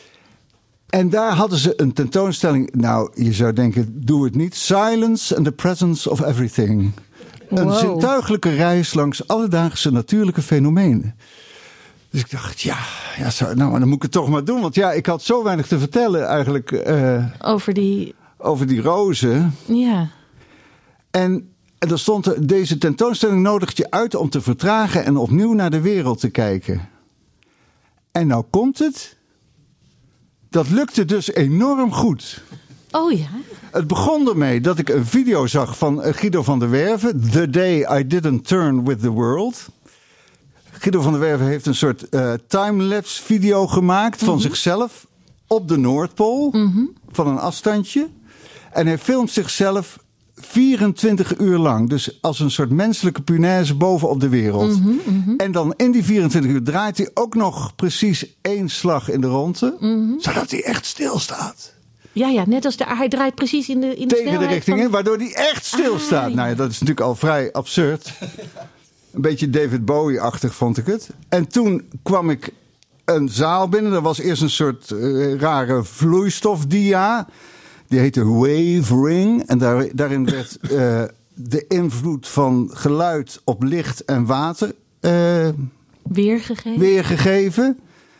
En daar hadden ze een tentoonstelling. Nou, je zou denken, doe het niet. Silence and the Presence of Everything. Een wow. zintuigelijke reis langs alledaagse natuurlijke fenomenen. Dus ik dacht, ja, ja zo, nou, dan moet ik het toch maar doen. Want ja, ik had zo weinig te vertellen eigenlijk. Uh, over die... Over die rozen. Ja. En, en er stond er, deze tentoonstelling nodigt je uit om te vertragen en opnieuw naar de wereld te kijken. En nou komt het. Dat lukte dus enorm goed. Oh ja? Het begon ermee dat ik een video zag van Guido van der Werven. The Day I Didn't Turn With The World. Guido van der Werven heeft een soort uh, timelapse video gemaakt van mm-hmm. zichzelf op de Noordpool. Mm-hmm. Van een afstandje. En hij filmt zichzelf vierentwintig uur lang. Dus als een soort menselijke punaise boven op de wereld. Mm-hmm, mm-hmm. En dan in die vierentwintig uur draait hij ook nog precies één slag in de ronde. Mm-hmm. Zodat hij echt stilstaat. Ja, ja, net als de, hij draait precies in de, in de tegen de richting van... in, waardoor hij echt stilstaat. Ah, ja. Nou ja, dat is natuurlijk al vrij absurd. Een beetje David Bowie-achtig vond ik het. En toen kwam ik een zaal binnen. Er was eerst een soort uh, rare vloeistofdia. Die heette Wave Ring. En daar, daarin werd uh, de invloed van geluid op licht en water uh, weergegeven. weergegeven.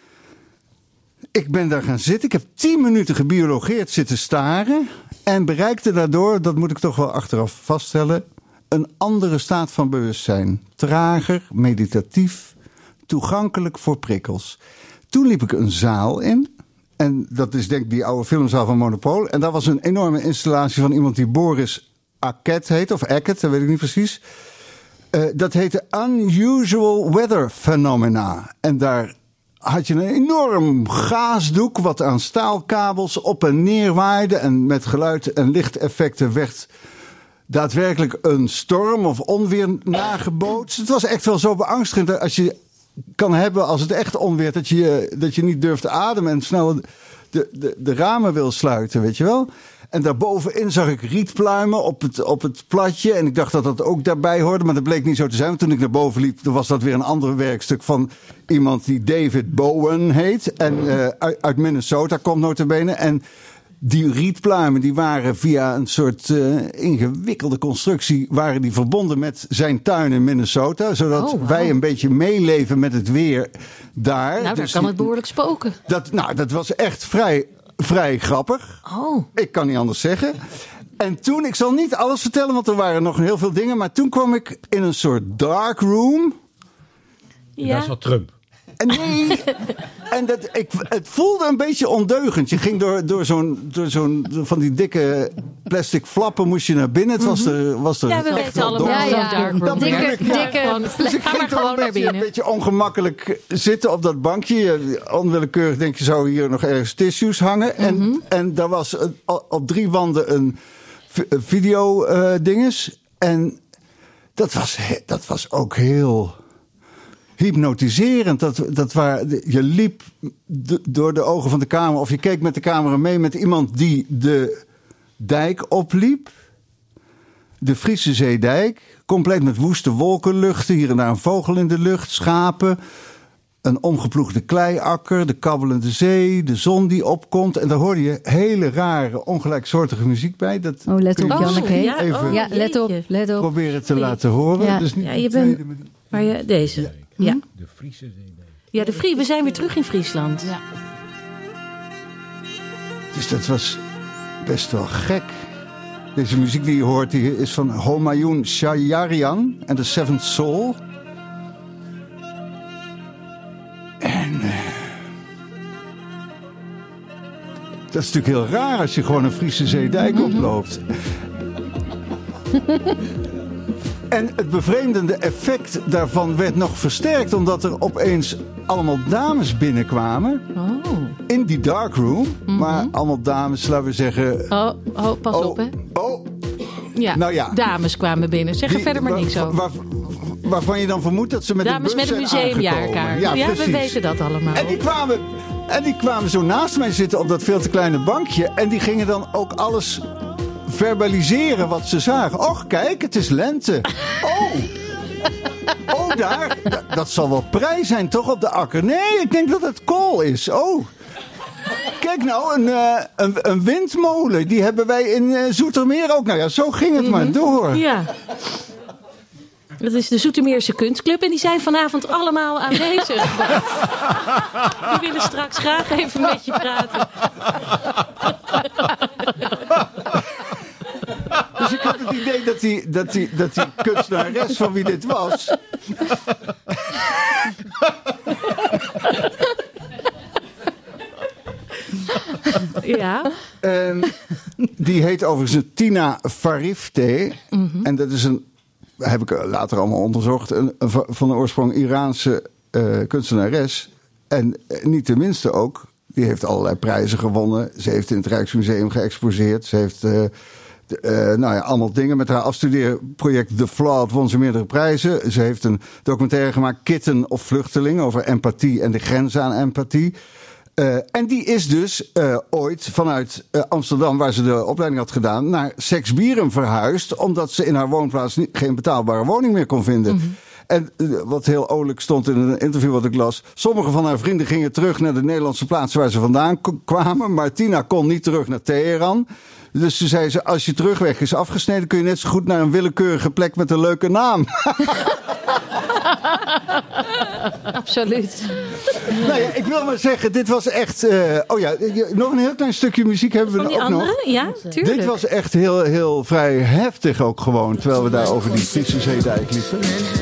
Ik ben daar gaan zitten. Ik heb tien minuten gebiologeerd zitten staren. En bereikte daardoor, dat moet ik toch wel achteraf vaststellen, een andere staat van bewustzijn. Trager, meditatief, toegankelijk voor prikkels. Toen liep ik een zaal in. En dat is denk ik die oude filmzaal van Monopool. En daar was een enorme installatie van iemand die Boris Aket heet. Of Aket, dat weet ik niet precies. Uh, dat heette Unusual Weather Phenomena. En daar had je een enorm gaasdoek wat aan staalkabels op en neer waaide. En met geluid en lichteffecten werd daadwerkelijk een storm of onweer nagebootst. Het was echt wel zo beangstigend als je kan hebben als het echt onweert, dat je, dat je niet durft te ademen en snel de, de, de ramen wil sluiten, weet je wel. En daarbovenin zag ik rietpluimen op het, op het platje. En ik dacht dat dat ook daarbij hoorde, maar dat bleek niet zo te zijn. Want toen ik naar boven liep, dan was dat weer een ander werkstuk van iemand die David Bowen heet. En uh, uit, uit Minnesota komt nota bene. En die rietpluimen die waren via een soort uh, ingewikkelde constructie waren die verbonden met zijn tuin in Minnesota. Zodat oh, wow. wij een beetje meeleven met het weer daar. Nou, daar dus kan die, het behoorlijk spoken. Dat, nou, dat was echt vrij, vrij grappig. Oh. Ik kan niet anders zeggen. En toen, ik zal niet alles vertellen, want er waren nog heel veel dingen. Maar toen kwam ik in een soort dark room. Ja. Daar zat Trump. En nee, en dat, ik, het voelde een beetje ondeugend. Je ging door, door zo'n door zo'n van die dikke plastic flappen moest je naar binnen. Het was er, was er Ja, we echt weten wel allemaal. donker. Ja, ja. Dark room. Dikke, Ja. dikke, Ja, Dus ik ga maar ging toch gewoon een naar beetje, binnen. een beetje ongemakkelijk zitten op dat bankje. Onwillekeurig denk je, zou hier nog ergens tissues hangen. En, Mm-hmm. en daar was een, op drie wanden een video uh, dinges. En dat was, dat was ook heel hypnotiserend. Dat, dat waar, je liep d- door de ogen van de camera, of je keek met de camera mee met iemand die de dijk opliep. De Friese Zeedijk, compleet met woeste wolkenluchten. Hier en daar een vogel in de lucht, schapen. Een omgeploegde kleiakker, de kabbelende zee, de zon die opkomt. En daar hoorde je hele rare, ongelijksoortige muziek bij. Dat Oh, let kun op, je Janneke. ja, even oh, Ja, let op, jeetje. let op. proberen te laten horen. Ja. Dus niet Ja, de je bent- tweede, maar die- Maar je, deze. Ja. De Friese Zeedijk. Ja, de Frie. We zijn weer terug in Friesland. Ja. Dus dat was best wel gek. Deze muziek die je hoort die is van Homayun Shayarian en The Seventh Soul. En uh, dat is natuurlijk heel raar als je gewoon een Friese Zeedijk oploopt. En het bevreemdende effect daarvan werd nog versterkt omdat er opeens allemaal dames binnenkwamen Oh. in die darkroom. Maar allemaal dames, laten we zeggen. Oh, oh, pas Oh, op, hè. oh, Ja. nou ja. Dames kwamen binnen. Zeg er die- verder maar waar- niks over. waar- waarvan je dan vermoedt dat ze met Dames een met bus een zijn museumjaarkaart. aangekomen. Ja, precies. we weten dat allemaal. En die, kwamen, en die kwamen zo naast mij zitten op dat veel te kleine bankje. En die gingen dan ook alles verbaliseren wat ze zagen. Och, kijk, het is lente. Oh. Oh, daar. D- dat zal wel prei zijn, toch, op de akker? Nee, ik denk dat het kool is. Oh. Kijk nou, een, uh, een, een windmolen. Die hebben wij in uh, Zoetermeer ook. Nou ja, zo ging het maar door. Ja. Dat is de Zoetermeerse Kunstclub en die zijn vanavond allemaal aanwezig. Die willen straks graag even met je praten. Dus ik had het idee dat die, dat die, dat die kunstenares van wie dit was... Ja. Um, die heet overigens Tina Farifte. Mm-hmm. En dat is een, heb ik later allemaal onderzocht, een, een van de oorsprong Iraanse uh, kunstenares. En uh, niet de minste ook. Die heeft allerlei prijzen gewonnen. Ze heeft in het Rijksmuseum geëxposeerd. Ze heeft uh, de, uh, nou ja, allemaal dingen. Met haar afstudeerproject The Flawed won ze meerdere prijzen. Ze heeft een documentaire gemaakt, Kitten of Vluchteling, over empathie en de grenzen aan empathie. Uh, en die is dus uh, ooit vanuit uh, Amsterdam, waar ze de opleiding had gedaan, naar Seksbieren verhuisd, omdat ze in haar woonplaats niet, geen betaalbare woning meer kon vinden. Mm-hmm. En uh, wat heel oorlijk stond in een interview wat ik las, sommige van haar vrienden gingen terug naar de Nederlandse plaatsen waar ze vandaan k- kwamen, maar Tina kon niet terug naar Teheran. Dus ze zei ze, als je terugweg is afgesneden, kun je net zo goed naar een willekeurige plek met een leuke naam. Absoluut. Nou ja, ik wil maar zeggen, dit was echt... Uh, oh ja, nog een heel klein stukje muziek hebben we Van die ook andere? nog. Ja, tuurlijk. Dit was echt heel, heel vrij heftig ook gewoon, terwijl we daar over die Friese Zeedijk liepen.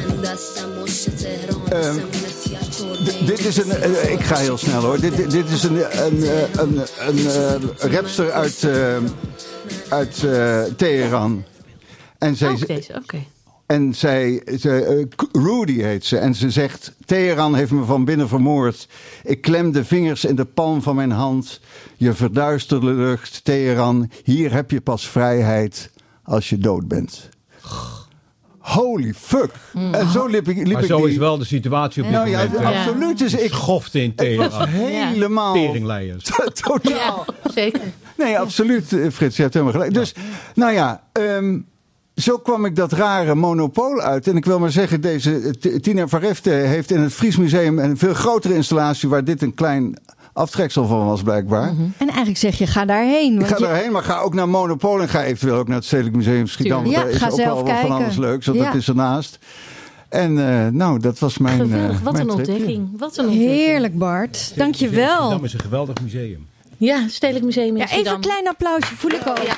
Um, d- dit is een... Uh, ik ga heel snel hoor. Dit, dit, dit is een, een, een, een, een uh, rapster uit, uh, uit uh, Teheran. En zij, Oh, deze, oké. Okay. En zij, ze, uh, Rudy heet ze. En ze zegt, Teheran heeft me van binnen vermoord. Ik klem de vingers in de palm van mijn hand. Je verduisterde lucht, Teheran. Hier heb je pas vrijheid als je dood bent. Holy fuck. Mm. En zo liep ik, liep maar ik zo die... is wel de situatie op dit nou, ja, moment. Ja, absoluut. Dus ik schofte in Teheran. Het was helemaal... Teringleiers. Totaal. Ja, zeker. Nee, absoluut, Frits. Je hebt helemaal gelijk. Dus, nou ja... Um, zo kwam ik dat rare monopool uit. En ik wil maar zeggen, deze Tina van Refte heeft in het Fries Museum een veel grotere installatie waar dit een klein aftreksel van was blijkbaar. Mm-hmm. En eigenlijk zeg je, ga daarheen. Ik ga je... daarheen, maar ga ook naar Monopool en ga eventueel ook naar het Stedelijk Museum Schiedam. Want ja, daar is ga ook zelf wel kijken. van alles leuks, want ja. dat is ernaast. En uh, nou, dat was mijn Geweldig, uh, wat mijn een tripje. ontdekking. Wat een ontdekking. Heerlijk, Bart. Dank je wel. Dat is een geweldig museum. Ja, Stedelijk Museum in Ja, Schiedam. even een klein applausje, voel ik ook. Ja.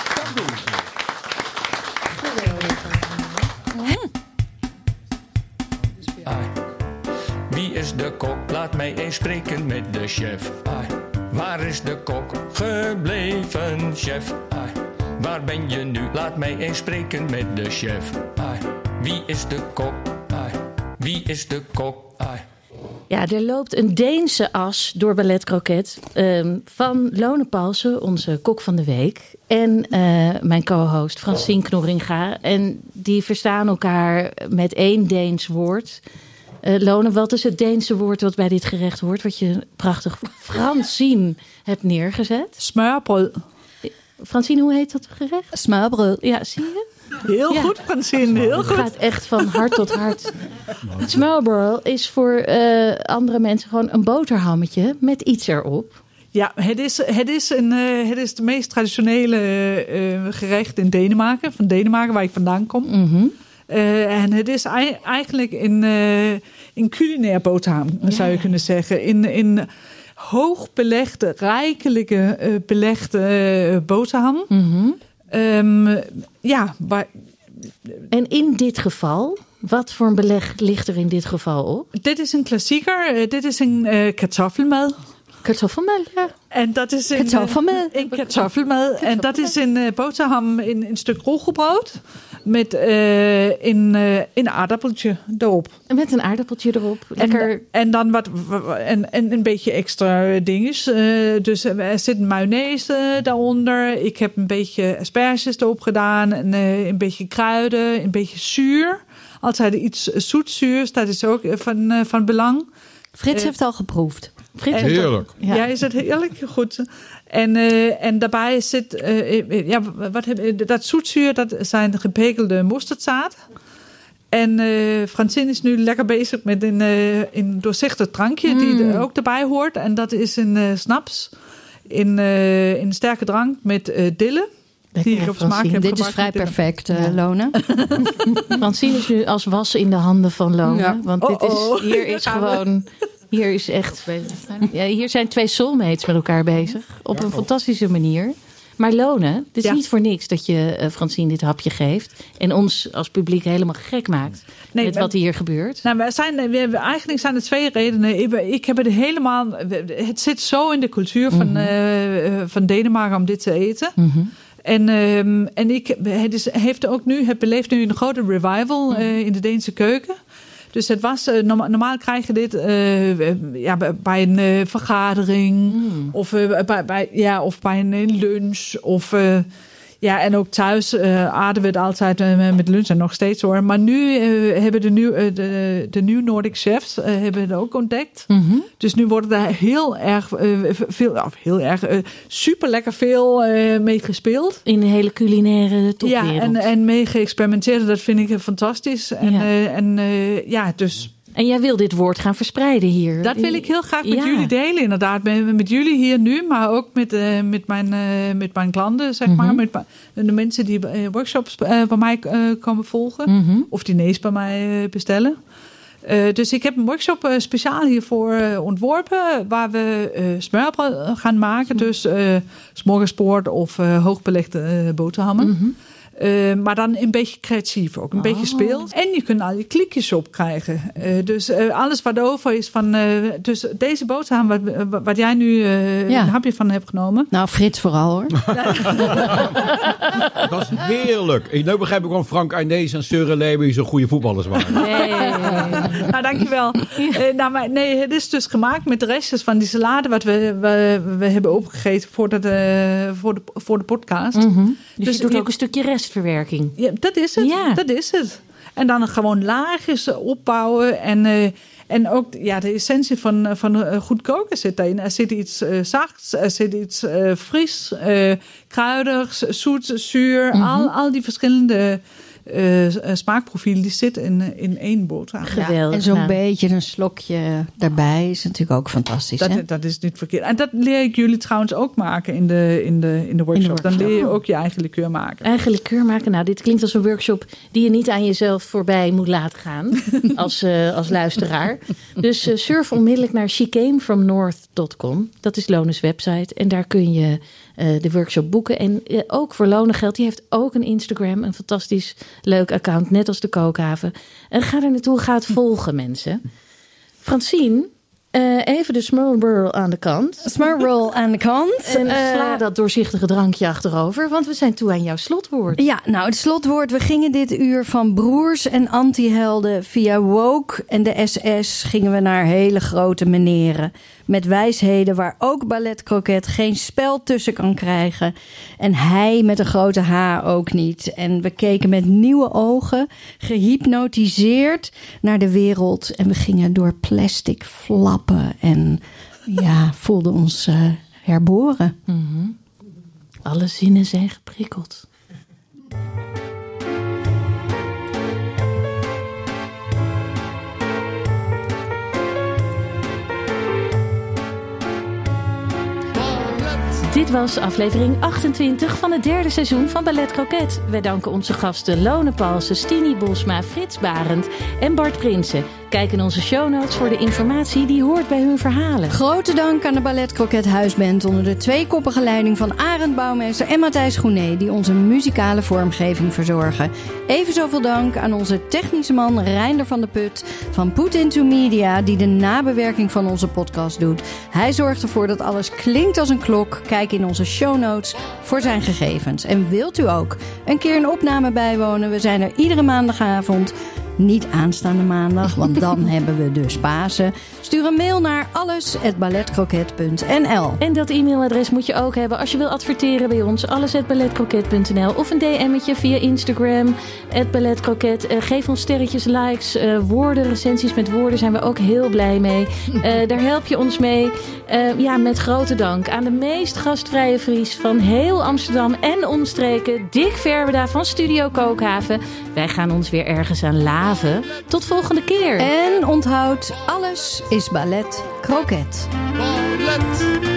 Wie is de kok? Laat mij eens spreken met de chef. Ai. Waar is de kok gebleven, chef? Ai. Waar ben je nu? Laat mij eens spreken met de chef. Ai. Wie is de kok? Ai. Wie is de kok? Ai. Ja, er loopt een Deense as door Ballet Croquet. Um, van Lone Paulsen, onze kok van de week. En uh, mijn co-host Francine Knorringa. En die verstaan elkaar met één Deens woord. Uh, Lone, wat is het Deense woord wat bij dit gerecht hoort? Wat je prachtig Francine hebt neergezet. Smørbrød. Francine, hoe heet dat gerecht? Smørbrød. Ja, zie je? Heel ja. goed, Francine. Heel Het goed. gaat echt van hart tot hart. Smørbrød is voor uh, andere mensen gewoon een boterhammetje met iets erop. Ja, het is, het is, een, uh, het is het meest traditionele uh, gerecht in Denemarken. Van Denemarken, waar ik vandaan kom. Mm-hmm. Uh, en het is ei- eigenlijk een, uh, een culinair boterham, ja. zou je kunnen zeggen. In, in hoog belegde, rijkelijke uh, belegde uh, boterham. Mm-hmm. Um, ja, maar... En in dit geval, wat voor een beleg ligt er in dit geval op? Dit is een klassieker. Uh, dit is een uh, kartoffelmad. Kartoffelmel, ja. En dat is een kartoffelmel. Een kartoffelmel. En dat is een uh, boterham in een stuk roggebrood. Met uh, een, uh, een aardappeltje erop. Met een aardappeltje erop. Lekker. En, en dan wat, en, en een beetje extra dinges. Uh, dus er zit mayonaise daaronder. Ik heb een beetje asperges erop gedaan. En, uh, een beetje kruiden. Een beetje zuur. Altijd iets zoetzuurs. Dat is ook van, uh, van belang. Frits uh, heeft al geproefd. Frits Heerlijk. Ja. Ja, is het heerlijk goed. En, uh, en daarbij zit, uh, ja, wat heb, dat zoetzuur, dat zijn gepekelde mosterdzaad. En uh, Francine is nu lekker bezig met een, uh, een doorzichtig drankje, mm. die er ook erbij hoort. En dat is een uh, snaps, in uh, een sterke drank met uh, dille. Lekker, die ik op smaak heb Dit is vrij perfect, uh, ja. Lone. Francine is nu als was in de handen van Lone. Ja. Want dit Oh-oh. is, hier is gewoon... Hier is echt. Ja, hier zijn twee soulmates met elkaar bezig. Op een fantastische manier. Maar Lone, het is ja. niet voor niks dat je uh, Francine dit hapje geeft. En ons als publiek helemaal gek maakt. Nee, met wat hier gebeurt. Nou, wij zijn, we hebben, eigenlijk zijn er twee redenen. Ik, ik heb het helemaal. Het zit zo in de cultuur van, mm-hmm. uh, van Denemarken om dit te eten. Mm-hmm. En, um, en ik, het, is, heeft ook nu, het beleeft nu een grote revival mm-hmm. uh, in de Deense keuken. Dus het was, uh, normaal, normaal krijg je dit uh, ja, bij een uh, vergadering mm. of, uh, bij, bij, ja, of bij een lunch. Of, uh, ja, en ook thuis uh, aten we het altijd uh, met lunch en nog steeds hoor. Maar nu uh, hebben de, nieuw, uh, de, de New Nordic Chefs uh, hebben het ook ontdekt. Mm-hmm. Dus nu wordt er heel erg uh, veel, of heel erg uh, super lekker veel uh, mee gespeeld. In de hele culinaire topwereld. Ja, en, en mee geëxperimenteerd. Dat vind ik fantastisch. En ja, uh, en, uh, ja dus... En jij wil dit woord gaan verspreiden hier. Dat wil ik heel graag met ja. jullie delen, inderdaad. Met, met jullie hier nu, maar ook met, uh, met, mijn, uh, met mijn klanten, zeg mm-hmm. maar. Met de mensen die uh, workshops uh, bij mij uh, komen volgen. Mm-hmm. Of diners bij mij uh, bestellen. Uh, dus ik heb een workshop uh, speciaal hiervoor uh, ontworpen. Waar we uh, smørbrød gaan maken. Dus uh, smorgasbord of uh, hoogbelegde uh, boterhammen. Mm-hmm. Uh, maar dan een beetje creatief ook, een oh. beetje speels. En je kunt al je klikjes opkrijgen. Uh, dus uh, alles wat over is van... Uh, dus deze boterham wat, wat jij nu uh, ja. een hapje van hebt genomen. Nou, Frits vooral hoor. Dat is heerlijk. Ik nu begrijp ik waarom Frank Arnees en Søren Leeuwen zo'n goede voetballers waren. Nee. Nou, dankjewel. Uh, nou, maar nee, het is dus gemaakt met de restjes van die salade wat we, we, we hebben opgegeten voor de, voor de, voor de podcast. Mm-hmm. Dus, dus je doet ook een stukje restverwerking. Ja, dat is het. Ja. Dat is het. En dan gewoon laagjes opbouwen. En, uh, en ook ja, de essentie van, van uh, goed koken zit daarin. Er zit iets uh, zachts, er zit iets uh, fris, uh, kruidigs, zoet, zuur. Mm-hmm. al, al die verschillende... Uh, smaakprofiel die zit in, in één boterham. Ja, en zo'n nou. beetje een slokje daarbij is natuurlijk ook fantastisch. Dat, hè? dat is niet verkeerd. En dat leer ik jullie trouwens ook maken in de, in de, in de workshop. In de workshop. Dan leer je ook je eigen likeur maken. Eigen likeur maken. Nou, dit klinkt als een workshop die je niet aan jezelf voorbij moet laten gaan. als, uh, als luisteraar. Dus uh, surf onmiddellijk naar she came from north dot com. Dat is Lone's website. En daar kun je uh, de workshop boeken. En uh, ook voor Lone geldt. Die heeft ook een Instagram. Een fantastisch leuk account, net als de Kookhaven. En ga er naartoe, ga het volgen, mensen. Francine, uh, even de smurl aan de kant. Smurl aan de kant. En uh, sla dat doorzichtige drankje achterover, want we zijn toe aan jouw slotwoord. Ja, nou het slotwoord. We gingen dit uur van broers en antihelden via Woke en de S S gingen we naar hele grote meneren. Met wijsheden waar ook Ballet Croquet geen spel tussen kan krijgen. En hij met een grote H ook niet. En we keken met nieuwe ogen, gehypnotiseerd naar de wereld. En we gingen door plastic flappen en ja, voelden ons uh, herboren. Mm-hmm. Alle zinnen zijn geprikkeld. Dit was aflevering achtentwintig van het derde seizoen van Ballet Croquet. Wij danken onze gasten Lone Palsen, Stini Bosma, Frits Barend en Bart Prinsen. Kijk in onze show notes voor de informatie die hoort bij hun verhalen. Grote dank aan de Ballet Croquet Huisband onder de tweekoppige leiding van Arend Bouwmeester en Matthijs Groené, die onze muzikale vormgeving verzorgen. Even zoveel dank aan onze technische man Reinder van de Put van Put Into Media, die de nabewerking van onze podcast doet. Hij zorgt ervoor dat alles klinkt als een klok. Kijk in onze show notes voor zijn gegevens. En wilt u ook een keer een opname bijwonen? We zijn er iedere maandagavond. Niet aanstaande maandag, want dan hebben we dus Pasen. Stuur een mail naar alles at balletcroquet punt n l. En dat e-mailadres moet je ook hebben als je wil adverteren bij ons. alles at balletcroquet punt n l of een D M'tje via Instagram at balletcroquet. Uh, geef ons sterretjes, likes, uh, woorden, recensies met woorden. Zijn we ook heel blij mee. Uh, daar help je ons mee. Uh, ja, met grote dank aan de meest gastvrije Fries van heel Amsterdam en omstreken. Dick Verweda van Studio Kookhaven. Wij gaan ons weer ergens aan laven. Tot volgende keer. En onthoud, alles is Ballet Croquet. Ballet.